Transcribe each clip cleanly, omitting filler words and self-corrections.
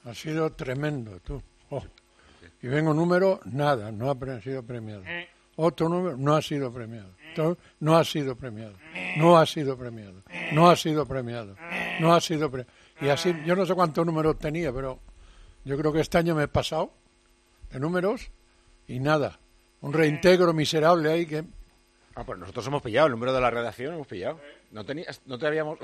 Ha sido tremendo, tú. Oh. Y vengo número, nada, no ha sido premiado. Otro número, no ha sido premiado. No ha sido premiado. No ha sido premiado. No ha sido premiado. No ha sido premiado. Y así, yo no sé cuántos números tenía, pero yo creo que este año me he pasado de números y nada. Un reintegro miserable ahí que... Ah, pues nosotros hemos pillado el número de la redacción, hemos pillado. No te habíamos...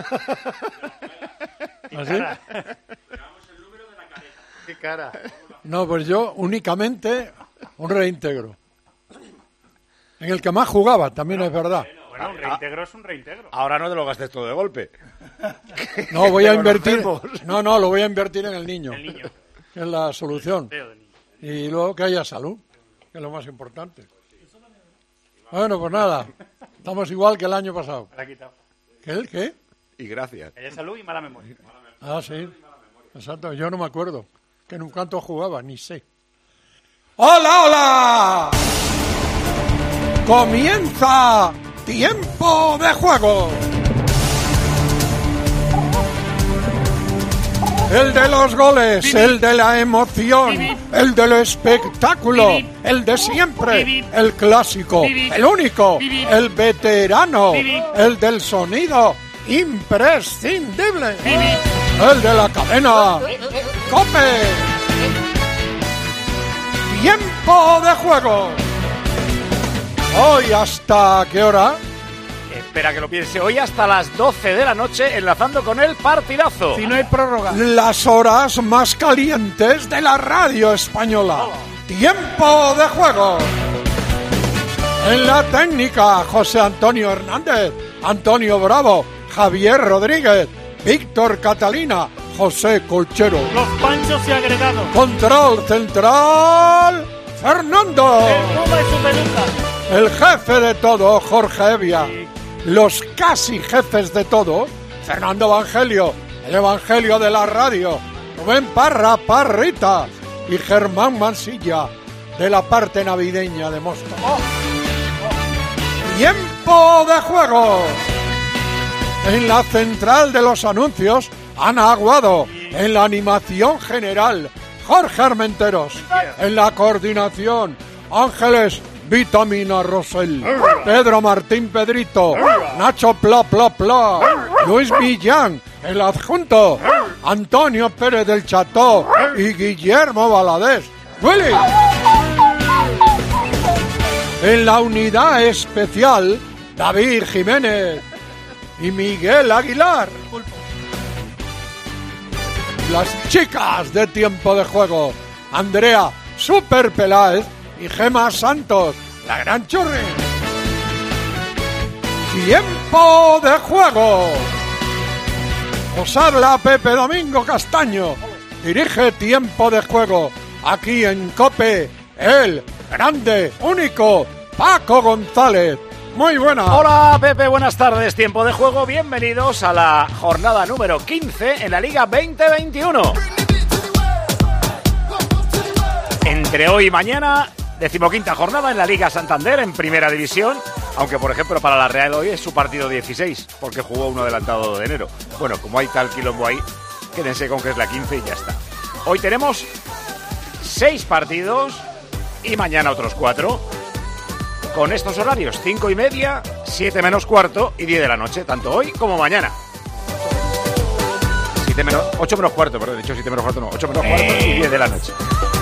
¿Así? El número de la cabeza. ¡Qué cara! No, pues yo únicamente un reintegro. En el que más jugaba, también es verdad. Bueno, un reintegro es un reintegro. Ahora no te lo gastes todo de golpe. No, voy a invertir... No, lo voy a invertir en el niño. El niño. Que es la solución. Y luego que haya salud, que es lo más importante. Bueno, pues nada. Estamos igual que el año pasado. Me la ha quitado. ¿Qué? Y gracias. Hay salud y mala memoria. Ah, sí. Exacto, yo no me acuerdo. Que en cuánto jugaba, ni sé. ¡Hola, hola! ¡Comienza Tiempo de Juego! El de los goles, el de la emoción, el del espectáculo, el de siempre, el clásico, el único, el veterano, el del sonido imprescindible, el de la cadena COPE. Tiempo de Juego. Hoy, ¿hasta qué hora? Espera que lo piense. Hoy hasta las 12 de la noche, enlazando con el partidazo. Si no hay prórroga. Las horas más calientes de la radio española. Tiempo de Juego. En la técnica, José Antonio Hernández, Antonio Bravo, Javier Rodríguez, Víctor Catalina, José Colchero. Los panchos y agregados. Control central, Fernando. El Puma y su peluca. El jefe de todo, Jorge Evia. Los casi jefes de todo, Fernando Evangelio, el Evangelio de la radio, Rubén Parra, Parrita y Germán Mansilla, de la parte navideña de Móstoles. ¡Tiempo de Juego! En la central de los anuncios, Ana Aguado. En la animación general, Jorge Armenteros. En la coordinación, Ángeles Vitamina Rosell, Pedro Martín Pedrito, Nacho Pla Pla Pla, Luis Millán, el adjunto, Antonio Pérez del Cható y Guillermo Valadez. ¡Willy! En la unidad especial, David Jiménez y Miguel Aguilar. Las chicas de Tiempo de Juego, Andrea Super Peláez y Gema Santos, la gran churri. Tiempo de Juego. Os habla Pepe Domingo Castaño. Dirige Tiempo de Juego. Aquí en COPE, el grande, único, Paco González. Muy buenas. Hola Pepe, buenas tardes. Tiempo de Juego. Bienvenidos a la jornada número 15 en la Liga 2021. Entre hoy y mañana, 15ª jornada en la Liga Santander en Primera División, aunque por ejemplo para la Real hoy es su partido 16, porque jugó uno adelantado de enero. Bueno, como hay tal quilombo ahí, quédense con que es la 15 y ya está. Hoy tenemos 6 partidos y mañana otros 4, con estos horarios: 5:30, 7 menos cuarto y 10 de la noche, tanto hoy como mañana. 8 menos cuarto, perdón, he dicho 7 menos cuarto, no, 8 menos cuarto y 10 de la noche.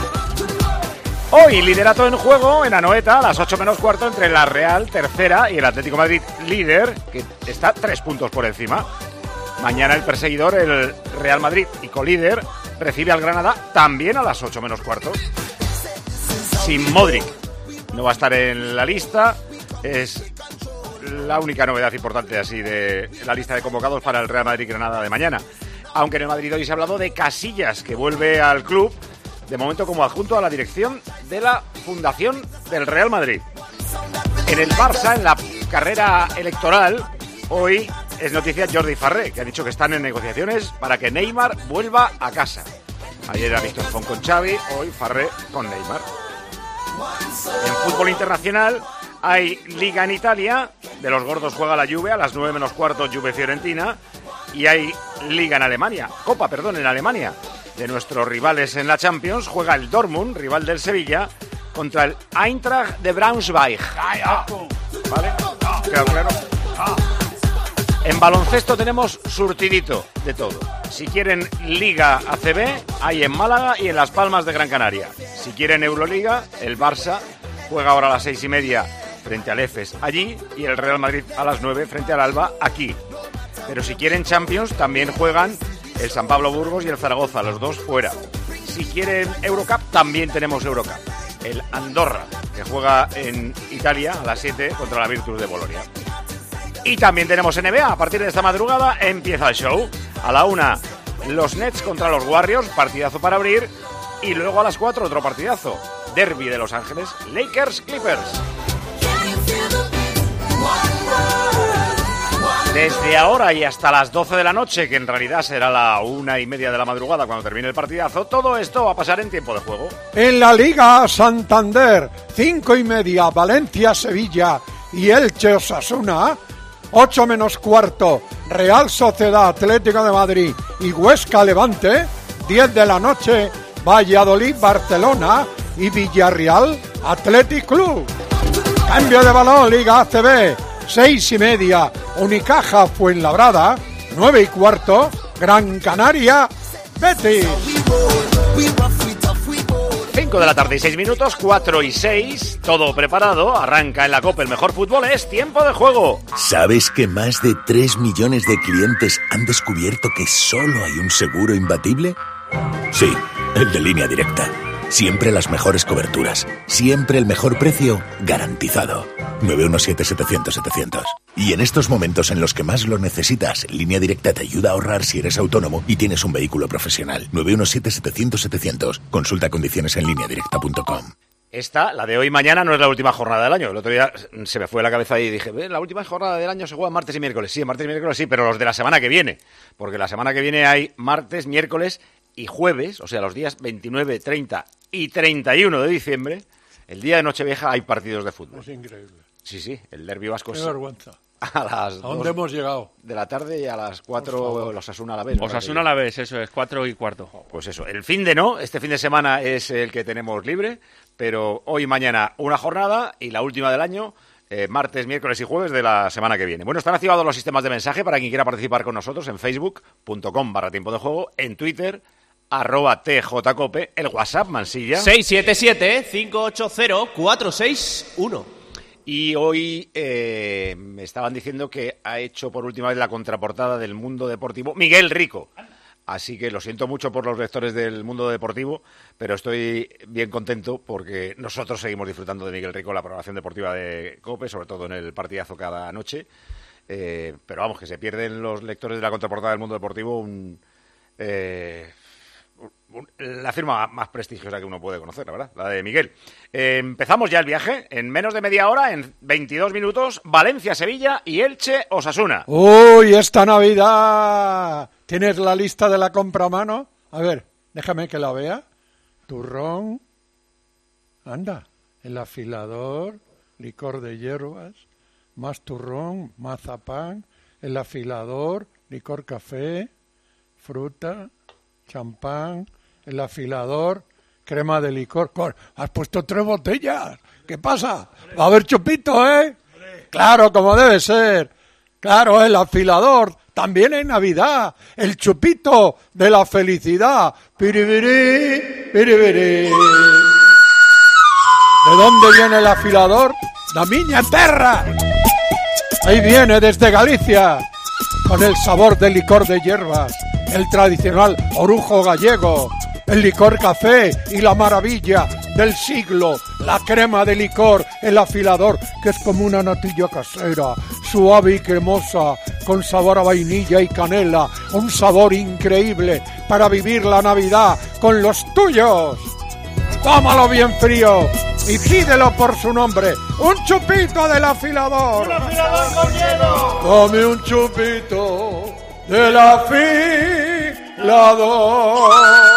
Hoy liderato en juego en Anoeta a las 8 menos cuarto entre la Real, tercera, y el Atlético Madrid, líder, que está 3 puntos por encima. Mañana el perseguidor, el Real Madrid, y colíder, recibe al Granada también a las 8 menos cuarto. Sin Modric. No va a estar en la lista. Es la única novedad importante así de la lista de convocados para el Real Madrid-Granada de mañana. Aunque en el Madrid hoy se ha hablado de Casillas, que vuelve al club, de momento como adjunto a la dirección de la Fundación del Real Madrid. En el Barça, en la carrera electoral, hoy es noticia Jordi Farré, que ha dicho que están en negociaciones para que Neymar vuelva a casa. Ayer ha visto Fon con Xavi, hoy Farré con Neymar. En fútbol internacional hay Liga en Italia, de los gordos juega la Juve a las 9 menos cuarto, Juve Fiorentina, y hay Liga en Alemania, Copa, perdón, en Alemania. de nuestros rivales en la Champions, juega el Dortmund, rival del Sevilla, contra el Eintracht de Braunschweig. ¿Vale? Claro. En baloncesto tenemos surtidito de todo. Si quieren Liga ACB, hay en Málaga y en Las Palmas de Gran Canaria. Si quieren Euroliga, el Barça juega ahora a las 6:30 frente al EFES allí y el Real Madrid a las 9 frente al Alba aquí. Pero si quieren Champions, también juegan el San Pablo Burgos y el Zaragoza, los dos fuera. Si quieren Eurocup, también tenemos Eurocup. El Andorra, que juega en Italia a las 7 contra la Virtus de Bolonia. Y también tenemos NBA. A partir de esta madrugada empieza el show. A la 1, los Nets contra los Warriors, partidazo para abrir. Y luego a las 4, otro partidazo. Derby de Los Ángeles, Lakers-Clippers. Desde ahora y hasta las 12 de la noche, que en realidad será la 1:30 de la madrugada cuando termine el partidazo, todo esto va a pasar en tiempo de juego. En la Liga Santander, 5:30, Valencia-Sevilla y Elche-Osasuna. 8 menos cuarto, Real Sociedad Atlético de Madrid y Huesca-Levante. 10 de la noche, Valladolid-Barcelona y Villarreal Athletic Club. Cambio de balón, Liga ACB. 6:30, Unicaja Fuenlabrada. 9:15, Gran Canaria Betis. 5 de la tarde y 6 minutos, 4:06, todo preparado, arranca en la COPE el mejor fútbol, es tiempo de juego. ¿Sabes que más de 3 millones de clientes han descubierto que solo hay un seguro imbatible? Sí, el de Línea Directa. Siempre las mejores coberturas, siempre el mejor precio garantizado. 917-700-700. Y en estos momentos en los que más lo necesitas, Línea Directa te ayuda a ahorrar si eres autónomo y tienes un vehículo profesional. 917-700-700. Consulta condiciones en lineadirecta.com. Esta, la de hoy y mañana, no es la última jornada del año. El otro día se me fue la cabeza y dije, la última jornada del año se juega martes y miércoles. Sí, martes y miércoles sí, pero los de la semana que viene. Porque la semana que viene hay martes, miércoles y jueves, o sea, los días 29, 30 y 31 de diciembre, el día de Nochevieja hay partidos de fútbol. Es increíble. Sí, el derbi vasco Qué es vergüenza. a las ¿A dónde 2 hemos llegado? de la tarde y a las 4 los Osasuna a la vez. Osasuna a la vez, eso es, 4:15. Pues eso, el fin de no, este fin de semana es el que tenemos libre, pero hoy y mañana una jornada y la última del año, martes, miércoles y jueves de la semana que viene. Bueno, están activados los sistemas de mensaje para quien quiera participar con nosotros en facebook.com/tiempo de juego, en Twitter, @tjcope, el WhatsApp, Mansilla. 677-580-461. Y hoy me estaban diciendo que ha hecho por última vez la contraportada del Mundo Deportivo Miguel Rico. Así que lo siento mucho por los lectores del Mundo Deportivo, pero estoy bien contento porque nosotros seguimos disfrutando de Miguel Rico, la programación deportiva de COPE, sobre todo en el partidazo cada noche. Pero vamos, que se pierden los lectores de la contraportada del Mundo Deportivo la firma más prestigiosa que uno puede conocer, la verdad, la de Miguel. Empezamos ya el viaje, en menos de media hora, en 22 minutos, Valencia-Sevilla y Elche-Osasuna. ¡Uy, esta Navidad! ¿Tienes la lista de la compra a mano? A ver, déjame que la vea. Turrón, anda, el afilador, licor de hierbas, más turrón, mazapán, el afilador, licor café, fruta, champán, el afilador, crema de licor. Has puesto 3 botellas. ¿Qué pasa? Va a haber chupito, ¿eh? Claro, como debe ser. Claro, el afilador. También en Navidad. El chupito de la felicidad. Piribiri, piribiri. ¿De dónde viene el afilador? ¡Da miña terra! Ahí viene, desde Galicia, con el sabor del licor de hierbas, el tradicional orujo gallego, el licor café y la maravilla del siglo, la crema de licor, el afilador, que es como una natilla casera, suave y cremosa, con sabor a vainilla y canela, un sabor increíble para vivir la Navidad con los tuyos. Tómalo bien frío y pídelo por su nombre, un chupito del afilador. ¡Un afilador con hielo! Dame un chupito del afilador.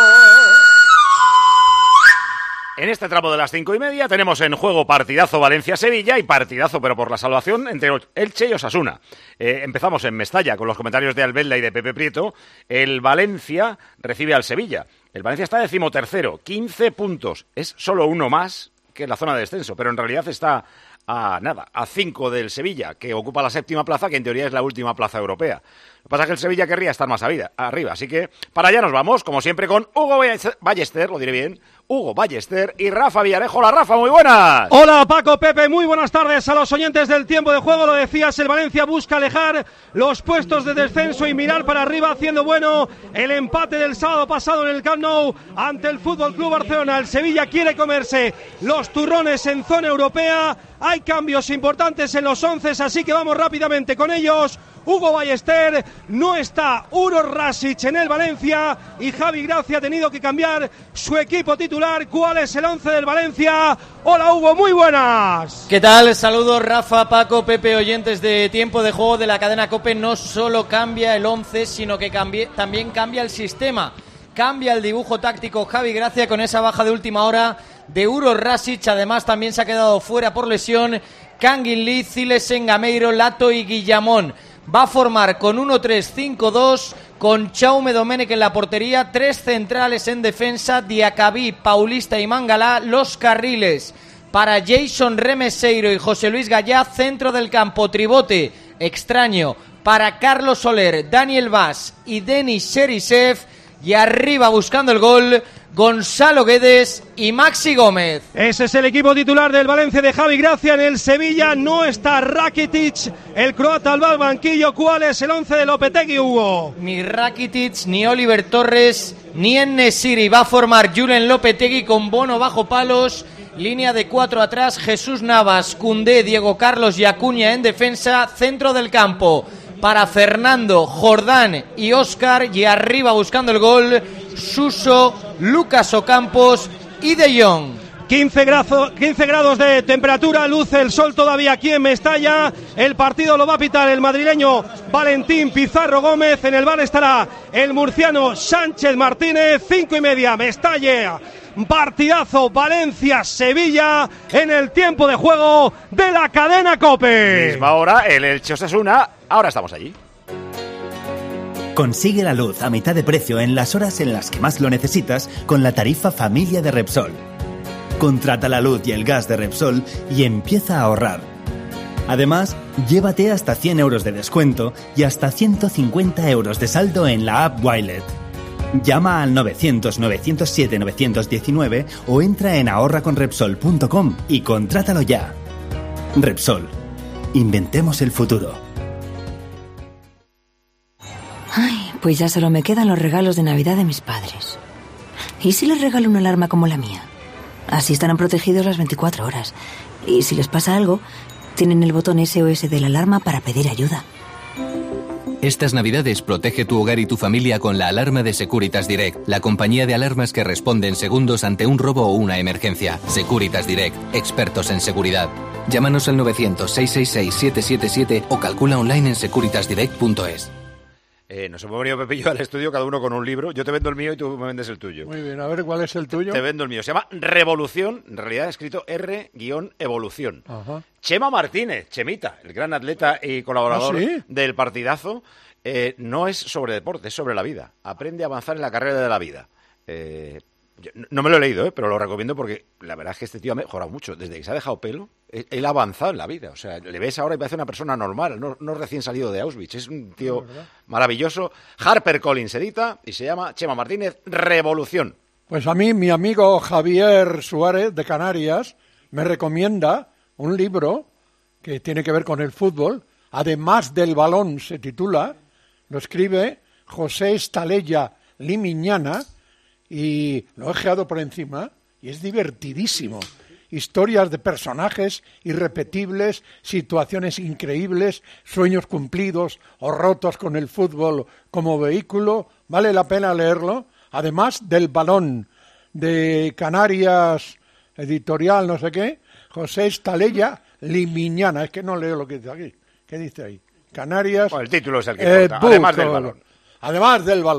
En este tramo de las 5:30 tenemos en juego partidazo Valencia-Sevilla y partidazo, pero por la salvación, entre Elche y Osasuna. Empezamos en Mestalla con los comentarios de Albelda y de Pepe Prieto. El Valencia recibe al Sevilla. El Valencia está 13º, 15 puntos. Es solo uno más que la zona de descenso, pero en realidad está a 5 del Sevilla, que ocupa la 7ª plaza, que en teoría es la última plaza europea. Lo que pasa es que el Sevilla querría estar más arriba, así que para allá nos vamos, como siempre, con Hugo Ballester, lo diré bien, Hugo Ballester y Rafa Villarejo. Hola, Rafa, muy buenas. Hola, Paco, Pepe, muy buenas tardes a los oyentes del Tiempo de Juego. Lo decías, el Valencia busca alejar los puestos de descenso y mirar para arriba, haciendo bueno el empate del sábado pasado en el Camp Nou ante el Fútbol Club Barcelona. El Sevilla quiere comerse los turrones en zona europea. Hay cambios importantes en los 11, así que vamos rápidamente con ellos. Hugo Ballester, no está Uros Rasic en el Valencia y Javi Gracia ha tenido que cambiar su equipo titular. ¿Cuál es el 11 del Valencia? Hola, Hugo, muy buenas. ¿Qué tal? Saludos, Rafa, Paco, Pepe, oyentes de Tiempo de Juego de la cadena COPE. No solo cambia el 11, sino que también cambia el sistema. Cambia el dibujo táctico Javi Gracia con esa baja de última hora de Uros Rasic. Además, también se ha quedado fuera por lesión Kangin Lee, Cilesen, Gameiro, Lato y Guillamón. Va a formar con 1-3-5-2, con Jaume Domènech en la portería, 3 centrales en defensa, Diacabí, Paulista y Mangala, los carriles para Jason Remeseiro y José Luis Gallá, centro del campo, tribote extraño para Carlos Soler, Daniel Vaz y Denis Cherisev, y arriba buscando el gol Gonzalo Guedes y Maxi Gómez. Ese es el equipo titular del Valencia de Javi Gracia. En el Sevilla no está Rakitic, el croata al banquillo. ¿Cuál es el 11 de Lopetegui, Hugo? Ni Rakitic, ni Oliver Torres, ni En-Nesyri. Va a formar Julen Lopetegui con Bono bajo palos. Línea de 4 atrás, Jesús Navas, Koundé, Diego Carlos y Acuña en defensa. Centro del campo para Fernando, Jordán y Óscar, y arriba buscando el gol Suso, Lucas Ocampos y De Jong. 15 grados de temperatura, luce el sol todavía aquí en Mestalla. El partido lo va a pitar el madrileño Valentín Pizarro Gómez. En el bar estará el murciano Sánchez Martínez. 5:30, Mestalla. Partidazo Valencia-Sevilla en el Tiempo de Juego de la cadena COPE. Misma hora, el Elche Osasuna. Ahora estamos allí. Consigue la luz a mitad de precio en las horas en las que más lo necesitas con la tarifa Familia de Repsol. Contrata la luz y el gas de Repsol y empieza a ahorrar. Además, llévate hasta 100 euros de descuento y hasta 150 euros de saldo en la app Wilet. Llama al 900-907-919 o entra en ahorraconrepsol.com y contrátalo ya. Repsol. Inventemos el futuro. Ay, pues ya solo me quedan los regalos de Navidad de mis padres. ¿Y si les regalo una alarma como la mía? Así estarán protegidos las 24 horas. Y si les pasa algo, tienen el botón SOS de la alarma para pedir ayuda. Estas Navidades protege tu hogar y tu familia con la alarma de Securitas Direct, la compañía de alarmas que responde en segundos ante un robo o una emergencia. Securitas Direct, expertos en seguridad. Llámanos al 900-666-777 o calcula online en securitasdirect.es. Nos hemos venido, Pepillo, al estudio, cada uno con un libro. Yo te vendo el mío y tú me vendes el tuyo. Muy bien, a ver, ¿cuál es el tuyo? Te vendo el mío. Se llama Revolución, en realidad escrito R-Evolución. Ajá. Chema Martínez, Chemita, el gran atleta y colaborador del partidazo, no es sobre deporte, es sobre la vida. Aprende a avanzar en la carrera de la vida. Yo no me lo he leído, pero lo recomiendo porque la verdad es que este tío ha mejorado mucho. Desde que se ha dejado pelo, él ha avanzado en la vida. O sea, le ves ahora y parece una persona normal, no recién salido de Auschwitz. Es un tío maravilloso. HarperCollins edita y se llama Chema Martínez, Revolución. Pues a mí, mi amigo Javier Suárez, de Canarias, me recomienda un libro que tiene que ver con el fútbol. Además del balón se titula, lo escribe José Estalella Limiñana, y lo he ojeado por encima y es divertidísimo. Historias de personajes irrepetibles, situaciones increíbles, sueños cumplidos o rotos con el fútbol como vehículo. Vale la pena leerlo. Además del balón, de Canarias, editorial no sé qué, José Estalella Limiñana. Es que no leo lo que dice aquí. ¿Qué dice ahí? Canarias... Bueno, el título es el que importa. Además del balón. Además del balón.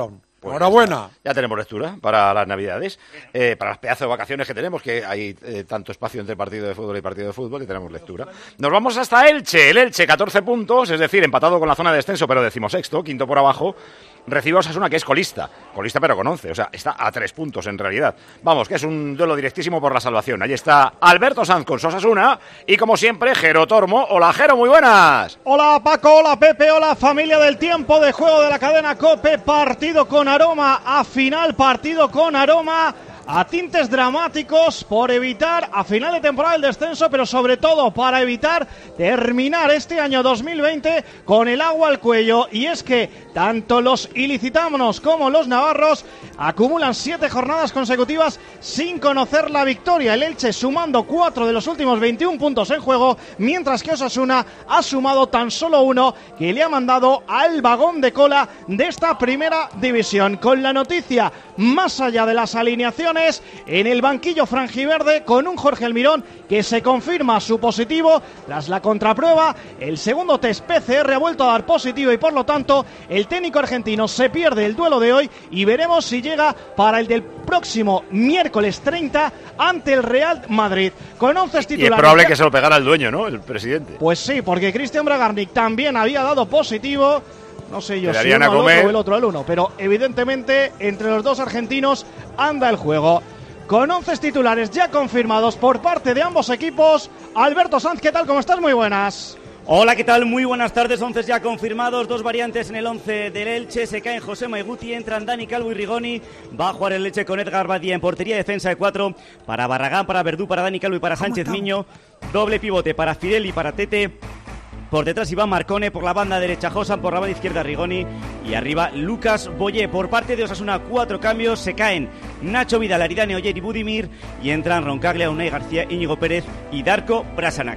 Pues enhorabuena. Ya tenemos lectura para las Navidades, para las pedazos de vacaciones que tenemos, que hay tanto espacio entre partido de fútbol y partido de fútbol, y tenemos lectura. Nos vamos hasta Elche. El Elche, 14 puntos, es decir, empatado con la zona de descenso, pero 16º, quinto por abajo. Recibe a Osasuna, que es colista pero con 11, o sea, está a 3 puntos en realidad. Vamos, que es un duelo directísimo por la salvación. Ahí está Alberto Sanz con Osasuna y, como siempre, Jero Tormo. Hola, Jero, muy buenas. Hola, Paco, hola, Pepe, hola, familia del tiempo de juego de la cadena COPE. Partido con aroma a final, partido con aroma a tintes dramáticos por evitar a final de temporada el descenso, pero sobre todo para evitar terminar este año 2020 con el agua al cuello. Y es que tanto los ilicitanos como los navarros acumulan 7 jornadas consecutivas sin conocer la victoria. El Elche sumando 4 de los últimos 21 puntos en juego, mientras que Osasuna ha sumado tan solo 1, que le ha mandado al vagón de cola de esta primera división. Con la noticia más allá de las alineaciones en el banquillo franjiverde, con un Jorge Almirón que se confirma su positivo tras la contraprueba. El segundo test PCR ha vuelto a dar positivo y, por lo tanto, el técnico argentino se pierde el duelo de hoy y veremos si llega para el del próximo miércoles 30 ante el Real Madrid. Con 11 titulares. Y es probable que se lo pegara el dueño, ¿no? El presidente. Pues sí, porque Christian Bragarnik también había dado positivo. No sé yo si uno al otro o el otro al uno, pero evidentemente entre los dos argentinos anda el juego. Con 11 titulares ya confirmados por parte de ambos equipos. Alberto Sanz, ¿qué tal? ¿Cómo estás? Muy buenas. Hola, ¿qué tal? Muy buenas tardes. 11 ya confirmados, 2 variantes en el 11 del Elche. Se caen José Maiguti, entran Dani Calvo y Rigoni. Va a jugar el Elche con Edgar Badía en portería, defensa de 4 para Barragán, para Verdú, para Dani Calvo y para Sánchez Miño. Doble pivote para Fidel y para Tete. Por detrás Iván Marcone, por la banda derecha Josan, por la banda izquierda Rigoni y arriba Lucas Boyé. Por parte de Osasuna, 4 cambios. Se caen Nacho Vidal, Aridane Oyer y Budimir, y entran Roncaglia, Unai García, Íñigo Pérez y Darko Brasanac.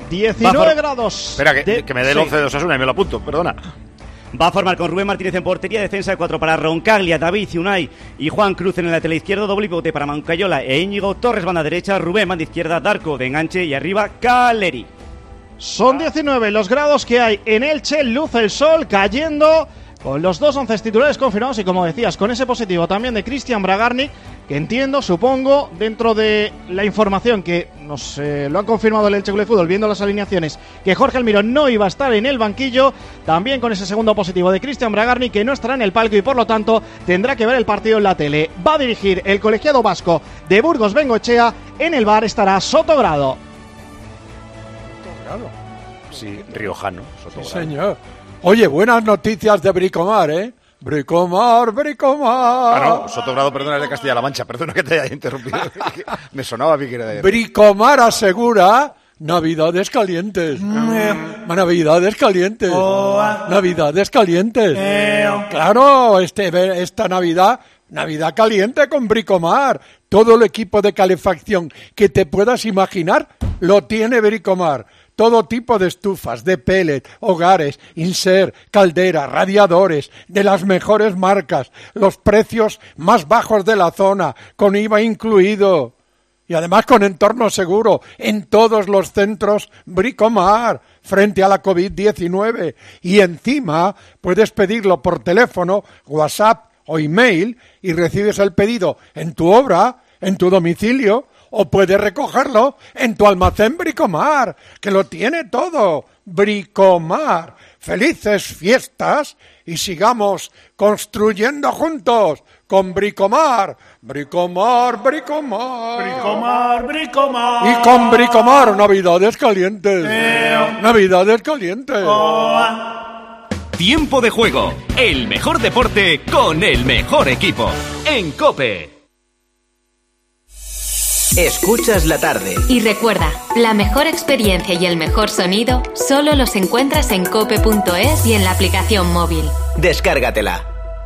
19 grados. Espera, que me dé el 11 de Osasuna y me lo apunto, perdona. Va a formar con Rubén Martínez en portería, defensa de 4 para Roncaglia, David, Unai y Juan Cruz en el lateral izquierdo, doble pivote para Mancayola e Íñigo, Torres banda derecha, Rubén banda izquierda, Darko de enganche y arriba Caleri. Son 19 los grados que hay en Elche, luce el sol cayendo, con los 2 11 titulares confirmados y, como decías, con ese positivo también de Christian Bragarnik, que entiendo, supongo, dentro de la información que nos lo han confirmado el Elche Club de Fútbol, viendo las alineaciones, que Jorge Almirón no iba a estar en el banquillo, también con ese segundo positivo de Christian Bragarnik, que no estará en el palco y, por lo tanto, tendrá que ver el partido en la tele. Va a dirigir el colegiado vasco de Burgos Bengoechea, en el bar estará Sotogrado. Sí, riojano. Sí, señor. Oye, buenas noticias de Bricomar, ¿eh? Bricomar. No, Sotogrado, perdona, es de Castilla-La Mancha. Perdona que te haya interrumpido. Me sonaba a mí que era de... Bricomar asegura Navidades calientes. Navidades calientes. Navidades calientes. Claro, esta Navidad caliente con Bricomar. Todo el equipo de calefacción que te puedas imaginar lo tiene Bricomar. Todo tipo de estufas, de pellet, hogares, insert, calderas, radiadores, de las mejores marcas, los precios más bajos de la zona, con IVA incluido. Y además con entorno seguro en todos los centros Bricomar frente a la COVID-19. Y encima puedes pedirlo por teléfono, WhatsApp o email y recibes el pedido en tu obra, en tu domicilio, o puedes recogerlo en tu almacén Bricomar, que lo tiene todo. Bricomar. Felices fiestas y sigamos construyendo juntos con Bricomar. Bricomar. Y con Bricomar, Navidades calientes. Navidades calientes. Tiempo de juego. El mejor deporte con el mejor equipo. En COPE. Escuchas la tarde. Y recuerda, la mejor experiencia y el mejor sonido solo los encuentras en cope.es y en la aplicación móvil. Descárgatela.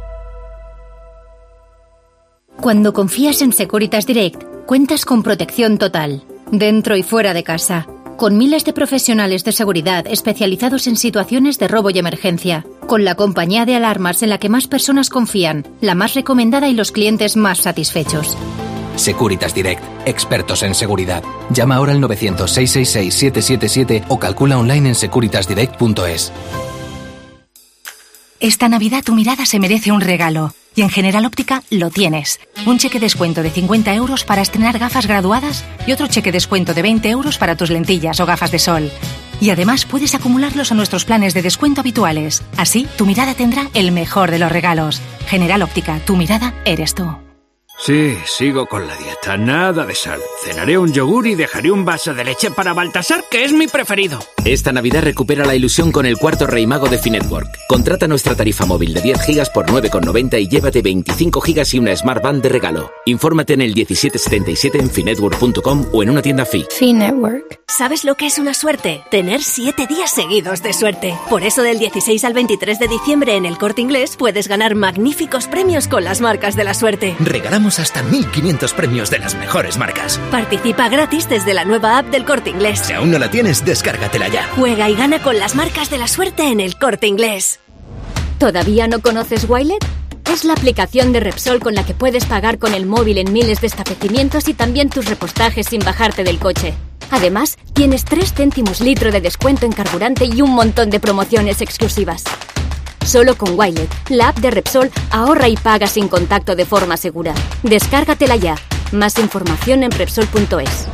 Cuando confías en Securitas Direct, cuentas con protección total, dentro y fuera de casa, con miles de profesionales de seguridad especializados en situaciones de robo y emergencia, con la compañía de alarmas en la que más personas confían, la más recomendada y los clientes más satisfechos. Securitas Direct, expertos en seguridad. Llama ahora al 900-666-777 o calcula online en securitasdirect.es. Esta Navidad tu mirada se merece un regalo. Y en General Óptica lo tienes. Un cheque descuento de 50 euros para estrenar gafas graduadas y otro cheque descuento de 20 euros para tus lentillas o gafas de sol. Y además puedes acumularlos a nuestros planes de descuento habituales. Así, tu mirada tendrá el mejor de los regalos. General Óptica, tu mirada eres tú. Sí, sigo con la dieta. Nada de sal. Cenaré un yogur y dejaré un vaso de leche para Baltasar, que es mi preferido. Esta Navidad recupera la ilusión con el cuarto Rey Mago de Finetwork. Contrata nuestra tarifa móvil de 10 gigas por 9,90 y llévate 25 gigas y una Smart Band de regalo. Infórmate en el 1777 en finetwork.com o en una tienda Fi. Finetwork. ¿Sabes lo que es una suerte? Tener 7 días seguidos de suerte. Por eso del 16 al 23 de diciembre en el Corte Inglés puedes ganar magníficos premios con las marcas de la suerte. Regalamos hasta 1.500 premios de las mejores marcas. Participa gratis desde la nueva app del Corte Inglés. Si aún no la tienes, descárgatela ya. Juega y gana con las marcas de la suerte en el Corte Inglés. ¿Todavía no conoces Wilet? Es la aplicación de Repsol con la que puedes pagar con el móvil en miles de establecimientos y también tus repostajes sin bajarte del coche. Además, tienes 3 céntimos litro de descuento en carburante y un montón de promociones exclusivas. Solo con Wilet, la app de Repsol, ahorra y paga sin contacto de forma segura. Descárgatela ya. Más información en Repsol.es.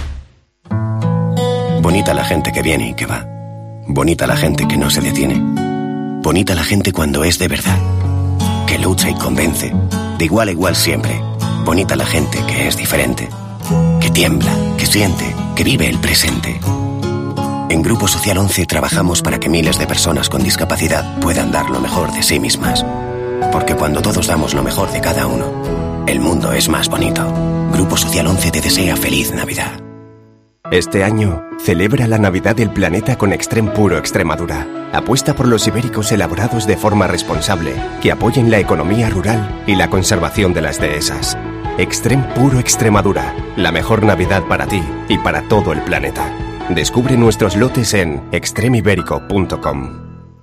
Bonita la gente que viene y que va. Bonita la gente que no se detiene. Bonita la gente cuando es de verdad. Que lucha y convence. De igual a igual siempre. Bonita la gente que es diferente. Que tiembla, que siente, que vive el presente. En Grupo Social 11 trabajamos para que miles de personas con discapacidad puedan dar lo mejor de sí mismas. Porque cuando todos damos lo mejor de cada uno, el mundo es más bonito. Grupo Social 11 te desea feliz Navidad. Este año, celebra la Navidad del planeta con Extrem Puro Extremadura. Apuesta por los ibéricos elaborados de forma responsable, que apoyen la economía rural y la conservación de las dehesas. Extrem Puro Extremadura, la mejor Navidad para ti y para todo el planeta. Descubre nuestros lotes en extremibérico.com.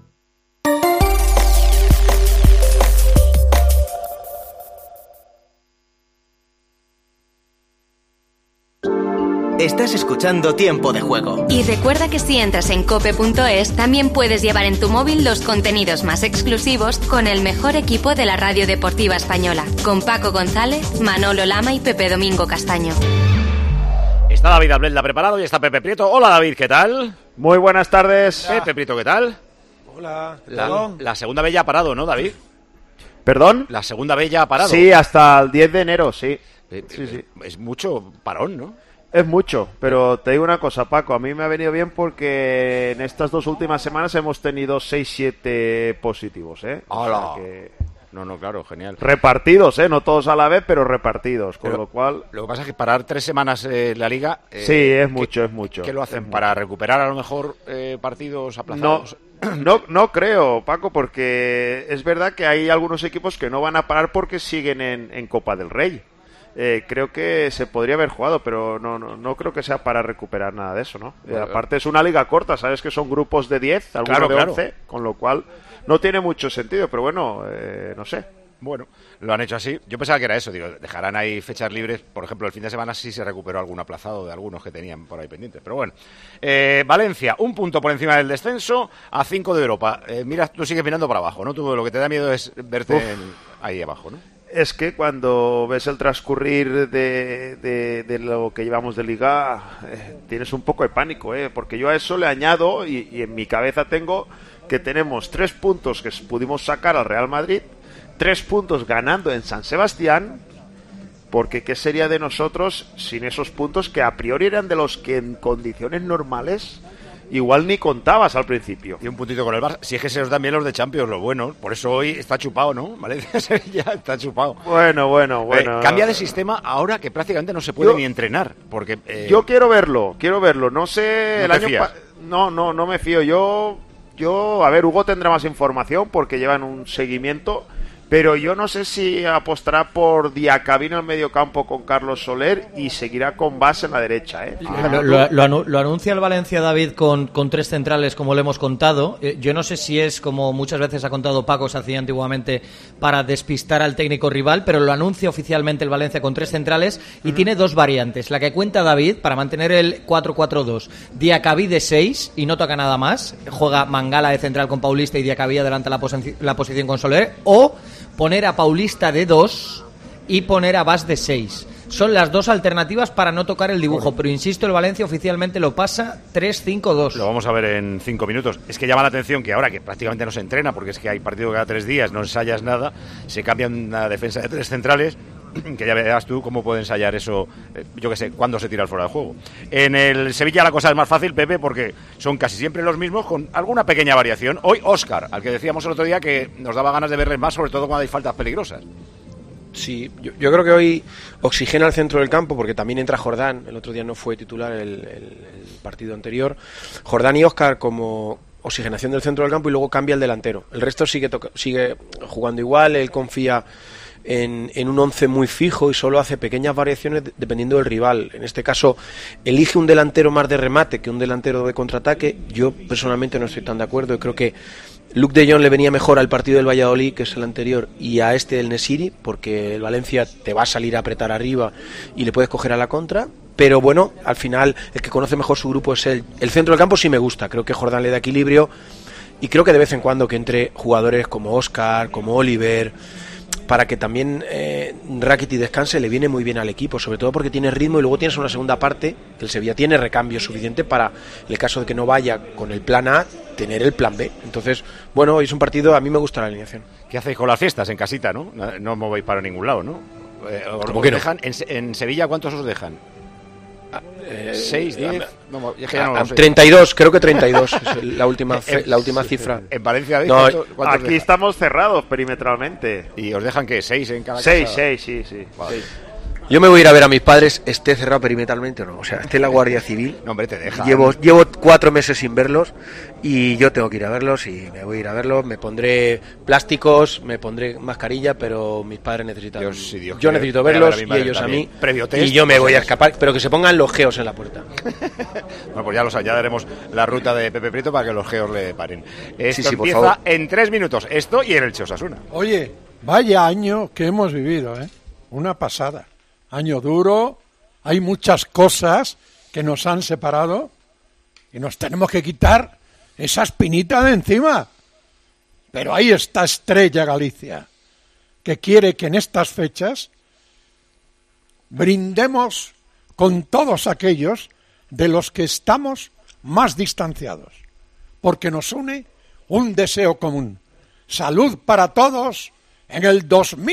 Estás escuchando Tiempo de Juego. Y recuerda que si entras en cope.es también puedes llevar en tu móvil los contenidos más exclusivos con el mejor equipo de la radio deportiva española, con Paco González, Manolo Lama y Pepe Domingo Castaño. Está David Ablenda preparado y está Pepe Prieto. Hola David, ¿qué tal? Muy buenas tardes. Pepe Prieto, ¿qué tal? Hola. La segunda B ya ha parado, ¿no, David? ¿Perdón? La segunda B ya ha parado. Sí, hasta el 10 de enero, sí. Sí. Es mucho parón, ¿no? Es mucho, pero te digo una cosa, Paco, a mí me ha venido bien porque en estas 2 últimas semanas hemos tenido 6-7 positivos, ¿eh? ¡Hala! O sea que... No, claro, genial. Repartidos, no todos a la vez, pero repartidos, con lo cual... Lo que pasa es que parar 3 semanas la Liga... sí, es mucho. ¿Qué lo hacen? ¿Para recuperar a lo mejor partidos aplazados? No creo, Paco, porque es verdad que hay algunos equipos que no van a parar porque siguen en Copa del Rey. Creo que se podría haber jugado, pero no creo que sea para recuperar nada de eso, ¿no? Aparte es una liga corta, sabes que son grupos de 10, algunos de 11, con lo cual no tiene mucho sentido, pero bueno, no sé. Bueno, lo han hecho así. Yo pensaba que era eso, digo, dejarán ahí fechas libres. Por ejemplo, el fin de semana sí se recuperó algún aplazado de algunos que tenían por ahí pendientes. Pero bueno, Valencia, 1 punto por encima del descenso, a 5 de Europa. Mira, tú sigues mirando para abajo, ¿no? Tú lo que te da miedo es verte ahí abajo, ¿no? Es que cuando ves el transcurrir de lo que llevamos de Liga, tienes un poco de pánico, porque yo a eso le añado, y en mi cabeza tengo que tenemos 3 puntos que pudimos sacar al Real Madrid, 3 puntos ganando en San Sebastián, porque ¿qué sería de nosotros sin esos puntos que a priori eran de los que en condiciones normales igual ni contabas al principio? Y un puntito con el Barça. Si es que se nos dan bien los de Champions, lo bueno. Por eso hoy está chupado, ¿no? Valencia-Sevilla está chupado. Bueno. Cambia de sistema ahora que prácticamente no se puede ni entrenar. Porque yo quiero verlo. No sé... ¿No te fías? No me fío. Yo, a ver, Hugo tendrá más información porque llevan un seguimiento... Pero yo no sé si apostará por Diacabí en el medio campo con Carlos Soler y seguirá con Bas en la derecha, ¿eh? Lo anuncia el Valencia, David, con 3 centrales, como le hemos contado. Yo no sé si es, como muchas veces ha contado Paco, se hacía antiguamente, para despistar al técnico rival, pero lo anuncia oficialmente el Valencia con 3 centrales y tiene 2 variantes. La que cuenta David, para mantener el 4-4-2, Diacabí de 6 y no toca nada más. Juega Mangala de central con Paulista y Diacabí adelanta la posición con Soler, o poner a Paulista de 2 y poner a Bas de 6. Son las dos alternativas para no tocar el dibujo, pero insisto, el Valencia oficialmente lo pasa 3-5-2. Lo vamos a ver en 5 minutos. Es que llama la atención que ahora que prácticamente no se entrena, porque es que hay partido cada 3 días, no ensayas nada, se cambia una defensa de 3 centrales, que ya verás tú cómo puede ensayar eso, yo que sé, cuándo se tira el fuera de juego. En el Sevilla la cosa es más fácil, Pepe, porque son casi siempre los mismos, con alguna pequeña variación. Hoy Óscar, al que decíamos el otro día que nos daba ganas de verles más, sobre todo cuando hay faltas peligrosas. Sí, yo creo que hoy oxigena el centro del campo, porque también entra Jordán. El otro día no fue titular el partido anterior. Jordán y Óscar como oxigenación del centro del campo, y luego cambia el delantero. El resto sigue jugando igual. Él confía en un 11 muy fijo y solo hace pequeñas variaciones dependiendo del rival. En este caso elige un delantero más de remate que un delantero de contraataque. Yo personalmente no estoy tan de acuerdo, y creo que Luke de Jong le venía mejor al partido del Valladolid, que es el anterior, y a este del Nesiri, porque el Valencia te va a salir a apretar arriba y le puedes coger a la contra. Pero bueno, al final el que conoce mejor su grupo es él. El centro del campo sí me gusta, creo que Jordán le da equilibrio, y creo que de vez en cuando que entre jugadores como Óscar, como Oliver, para que también Rakitic descanse, le viene muy bien al equipo, sobre todo porque tiene ritmo, y luego tienes una segunda parte que el Sevilla tiene recambio suficiente para, en el caso de que no vaya con el plan A, tener el plan B. Entonces, bueno, hoy es un partido, a mí me gusta la alineación. ¿Qué hacéis con las fiestas en casita, no? No movéis para ningún lado, ¿no? ¿Cómo que no? Dejan, en Sevilla, ¿cuántos os dejan? 6, 10, 32, creo que 32 es la última cifra. En Valencia, ¿veis? No, ¿cuántos aquí dejan? estamos cerrados perimetralmente. ¿Y os dejan qué? 6 en cada 6, casa? 6, sí. Vale. 6. Yo me voy a ir a ver a mis padres, esté cerrado perimetralmente o no. O sea, esté la Guardia Civil. No, hombre, te deja. Llevo 4 meses sin verlos, y yo tengo que ir a verlos, y me voy a ir a verlos. Me pondré plásticos, me pondré mascarilla, pero mis padres necesitan. Yo necesito verlos y ellos a mí. Previo test, y yo me voy a escapar, pero que se pongan los geos en la puerta. Bueno, pues ya daremos la ruta de Pepe Prieto para que los geos le paren. Esto Sí, por empieza favor. en 3 minutos. Esto y el Elche Osasuna. Oye, vaya año que hemos vivido, ¿eh? Una pasada. Año duro, hay muchas cosas que nos han separado y nos tenemos que quitar esa espinita de encima. Pero ahí está Estrella Galicia, que quiere que en estas fechas brindemos con todos aquellos de los que estamos más distanciados, porque nos une un deseo común: salud para todos en el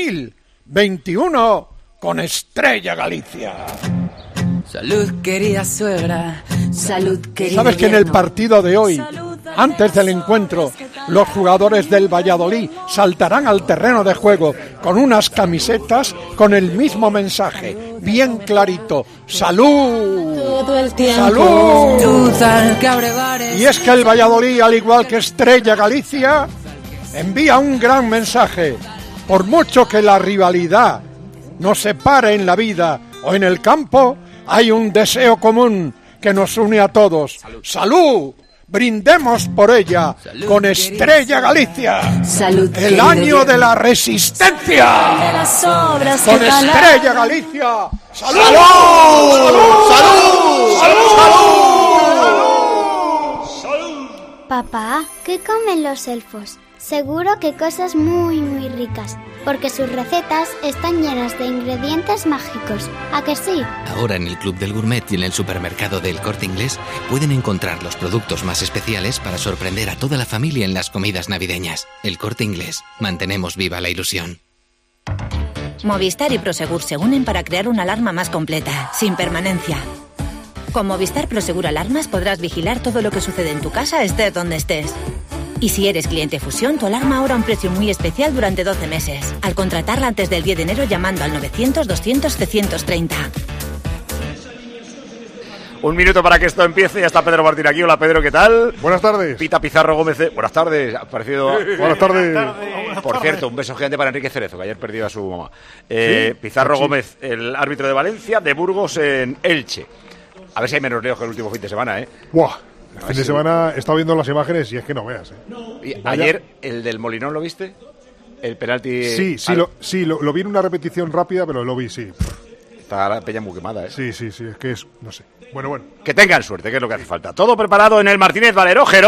2021 con Estrella Galicia. Salud, querida suegra. Salud, querido. ¿Sabes que en el partido de hoy, antes del encuentro, los jugadores del Valladolid saltarán al terreno de juego con unas camisetas con el mismo mensaje, bien clarito: ¡salud! Todo el tiempo. ¡Salud! Y es que el Valladolid, al igual que Estrella Galicia, envía un gran mensaje. Por mucho que la rivalidad nos separe en la vida o en el campo, hay un deseo común que nos une a todos. ¡Salud! Brindemos por ella. Salud, con Estrella Galicia. Salud, el año de la resistencia. De las obras con que calan. Estrella Galicia. ¡Salud! ¡Salud! ¡Salud! Papá, ¿qué comen los elfos? Seguro que cosas muy, muy ricas, porque sus recetas están llenas de ingredientes mágicos. ¿A que sí? Ahora en el Club del Gourmet y en el supermercado del Corte Inglés pueden encontrar los productos más especiales para sorprender a toda la familia en las comidas navideñas. El Corte Inglés. Mantenemos viva la ilusión. Movistar y Prosegur se unen para crear una alarma más completa, sin permanencia. Con Movistar Prosegur Alarmas podrás vigilar todo lo que sucede en tu casa, estés donde estés. Y si eres cliente Fusión, tu alarma ahora a un precio muy especial durante 12 meses. Al contratarla antes del 10 de enero llamando al 900-200-330. Un minuto para que esto empiece. Ya está Pedro Martín aquí. Hola, Pedro, ¿qué tal? Buenas tardes. Pita Pizarro Gómez. Buenas tardes. Ha parecido... Buenas tardes. Por cierto, un beso gigante para Enrique Cerezo, que ayer perdió a su mamá. ¿Sí? Pizarro Sí. Gómez, el árbitro de Valencia, de Burgos en Elche. A ver si hay menos líos que el último fin de semana, ¿eh? Buah. El fin de semana he estado viendo las imágenes y es que no veas, Y ayer, el del Molinón, ¿lo viste? El penalti... Sí, lo vi en una repetición rápida, pero lo vi, sí. Está la peña muy quemada, ¿eh? Sí, es que es, no sé. Bueno. Que tengan suerte, que es lo que hace falta. Todo preparado en el Martínez Valero, Jero.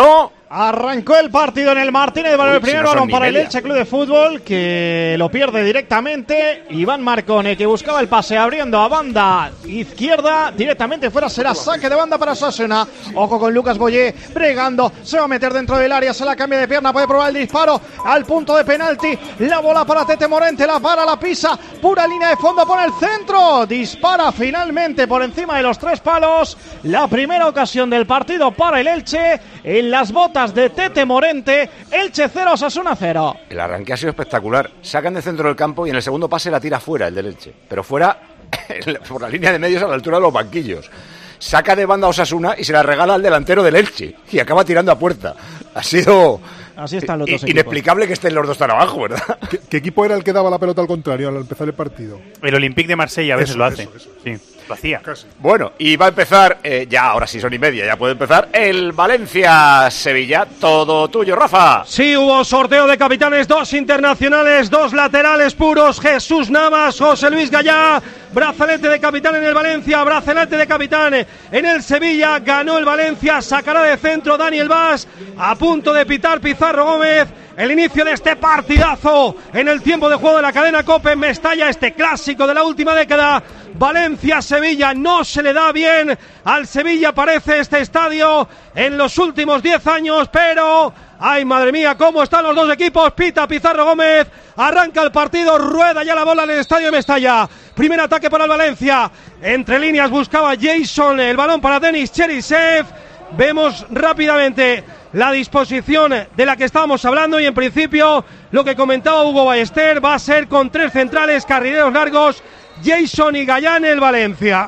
Arrancó el partido en el Martínez, el primer balón para el Elche Club de Fútbol, que lo pierde directamente. Iván Marcone, que buscaba el pase abriendo a banda izquierda, directamente fuera, será saque de banda para Osasuna. Ojo con Lucas Boyé, bregando, se va a meter dentro del área, se la cambia de pierna, puede probar el disparo al punto de penalti. La bola para Tete Morente, la para, la pisa, pura línea de fondo, pone el centro, dispara finalmente por encima de los 3 palos. La primera ocasión del partido para el Elche, en las botas de Tete Morente. Elche 0, Osasuna 0. El arranque ha sido espectacular. Sacan de centro del campo y en el segundo pase la tira fuera el del Elche, pero fuera por la línea de medios a la altura de los banquillos. Saca de banda a Osasuna y se la regala al delantero del Elche y acaba tirando a puerta. Ha sido así están los dos inexplicable que estén los dos tan abajo, ¿verdad? ¿Qué equipo era el que daba la pelota al contrario al empezar el partido? El Olympique de Marsella a veces lo hace. Sí. Lo hacía. Casi. Bueno, y va a empezar, ya ahora sí son y media, ya puede empezar el Valencia-Sevilla. Todo tuyo, Rafa. Sí, hubo sorteo de capitanes, 2 internacionales, 2 laterales puros, Jesús Navas, José Luis Gallá, brazalete de capitán en el Valencia, brazalete de capitán en el Sevilla, ganó el Valencia, sacará de centro Daniel Vaz, a punto de pitar Pizarro Gómez. El inicio de este partidazo en el tiempo de juego de la cadena COPE en Mestalla, este clásico de la última década. Valencia-Sevilla, no se le da bien al Sevilla, parece este estadio en los últimos 10 años, pero ay, madre mía, cómo están los dos equipos. Pita Pizarro Gómez, arranca el partido, rueda ya la bola en el estadio de Mestalla. Primer ataque para el Valencia, entre líneas buscaba Jason el balón para Denis Cherisev. Vemos rápidamente la disposición de la que estábamos hablando y en principio lo que comentaba Hugo Ballester va a ser con 3 centrales, carrileros largos, Jason y Gallán el Valencia.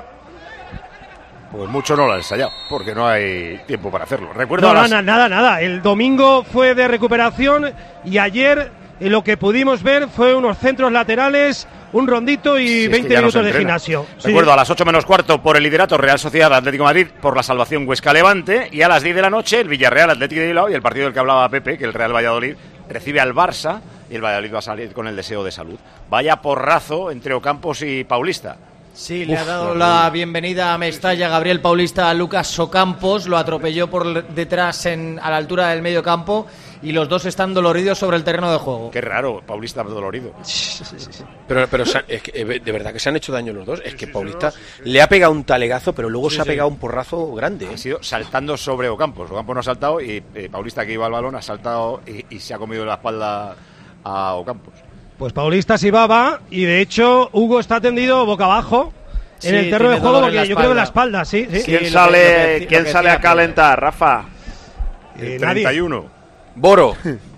Pues mucho no lo han ensayado, porque no hay tiempo para hacerlo. Recuerdo nada. El domingo fue de recuperación y ayer lo que pudimos ver fue unos centros laterales, un rondito y 20 minutos de gimnasio. Recuerdo, a las 8 menos cuarto por el liderato Real Sociedad Atlético de Madrid, por la salvación Huesca Levante, y a las 10 de la noche el Villarreal Atlético de Bilbao, y el partido del que hablaba Pepe, que el Real Valladolid recibe al Barça, y el Valladolid va a salir con el deseo de salud. Vaya porrazo entre Ocampos y Paulista. Sí, le ha dado la bienvenida a Mestalla Gabriel Paulista a Lucas Ocampos, lo atropelló por detrás a la altura del medio campo y los dos están doloridos sobre el terreno de juego. Qué raro, Paulista dolorido. Pero es que, de verdad que se han hecho daño los dos. Es que Paulista le ha pegado un talegazo, pero luego se ha pegado un porrazo grande. Ha sido saltando sobre Ocampos. Ocampos no ha saltado y Paulista, que iba al balón, ha saltado y se ha comido la espalda a Ocampos. Pues Paulista sí va, y de hecho Hugo está tendido boca abajo en el terreno de juego, porque yo creo que la espalda, sí. ¿Quién sale a calentar, Rafa? El 31. Nadie. Boro.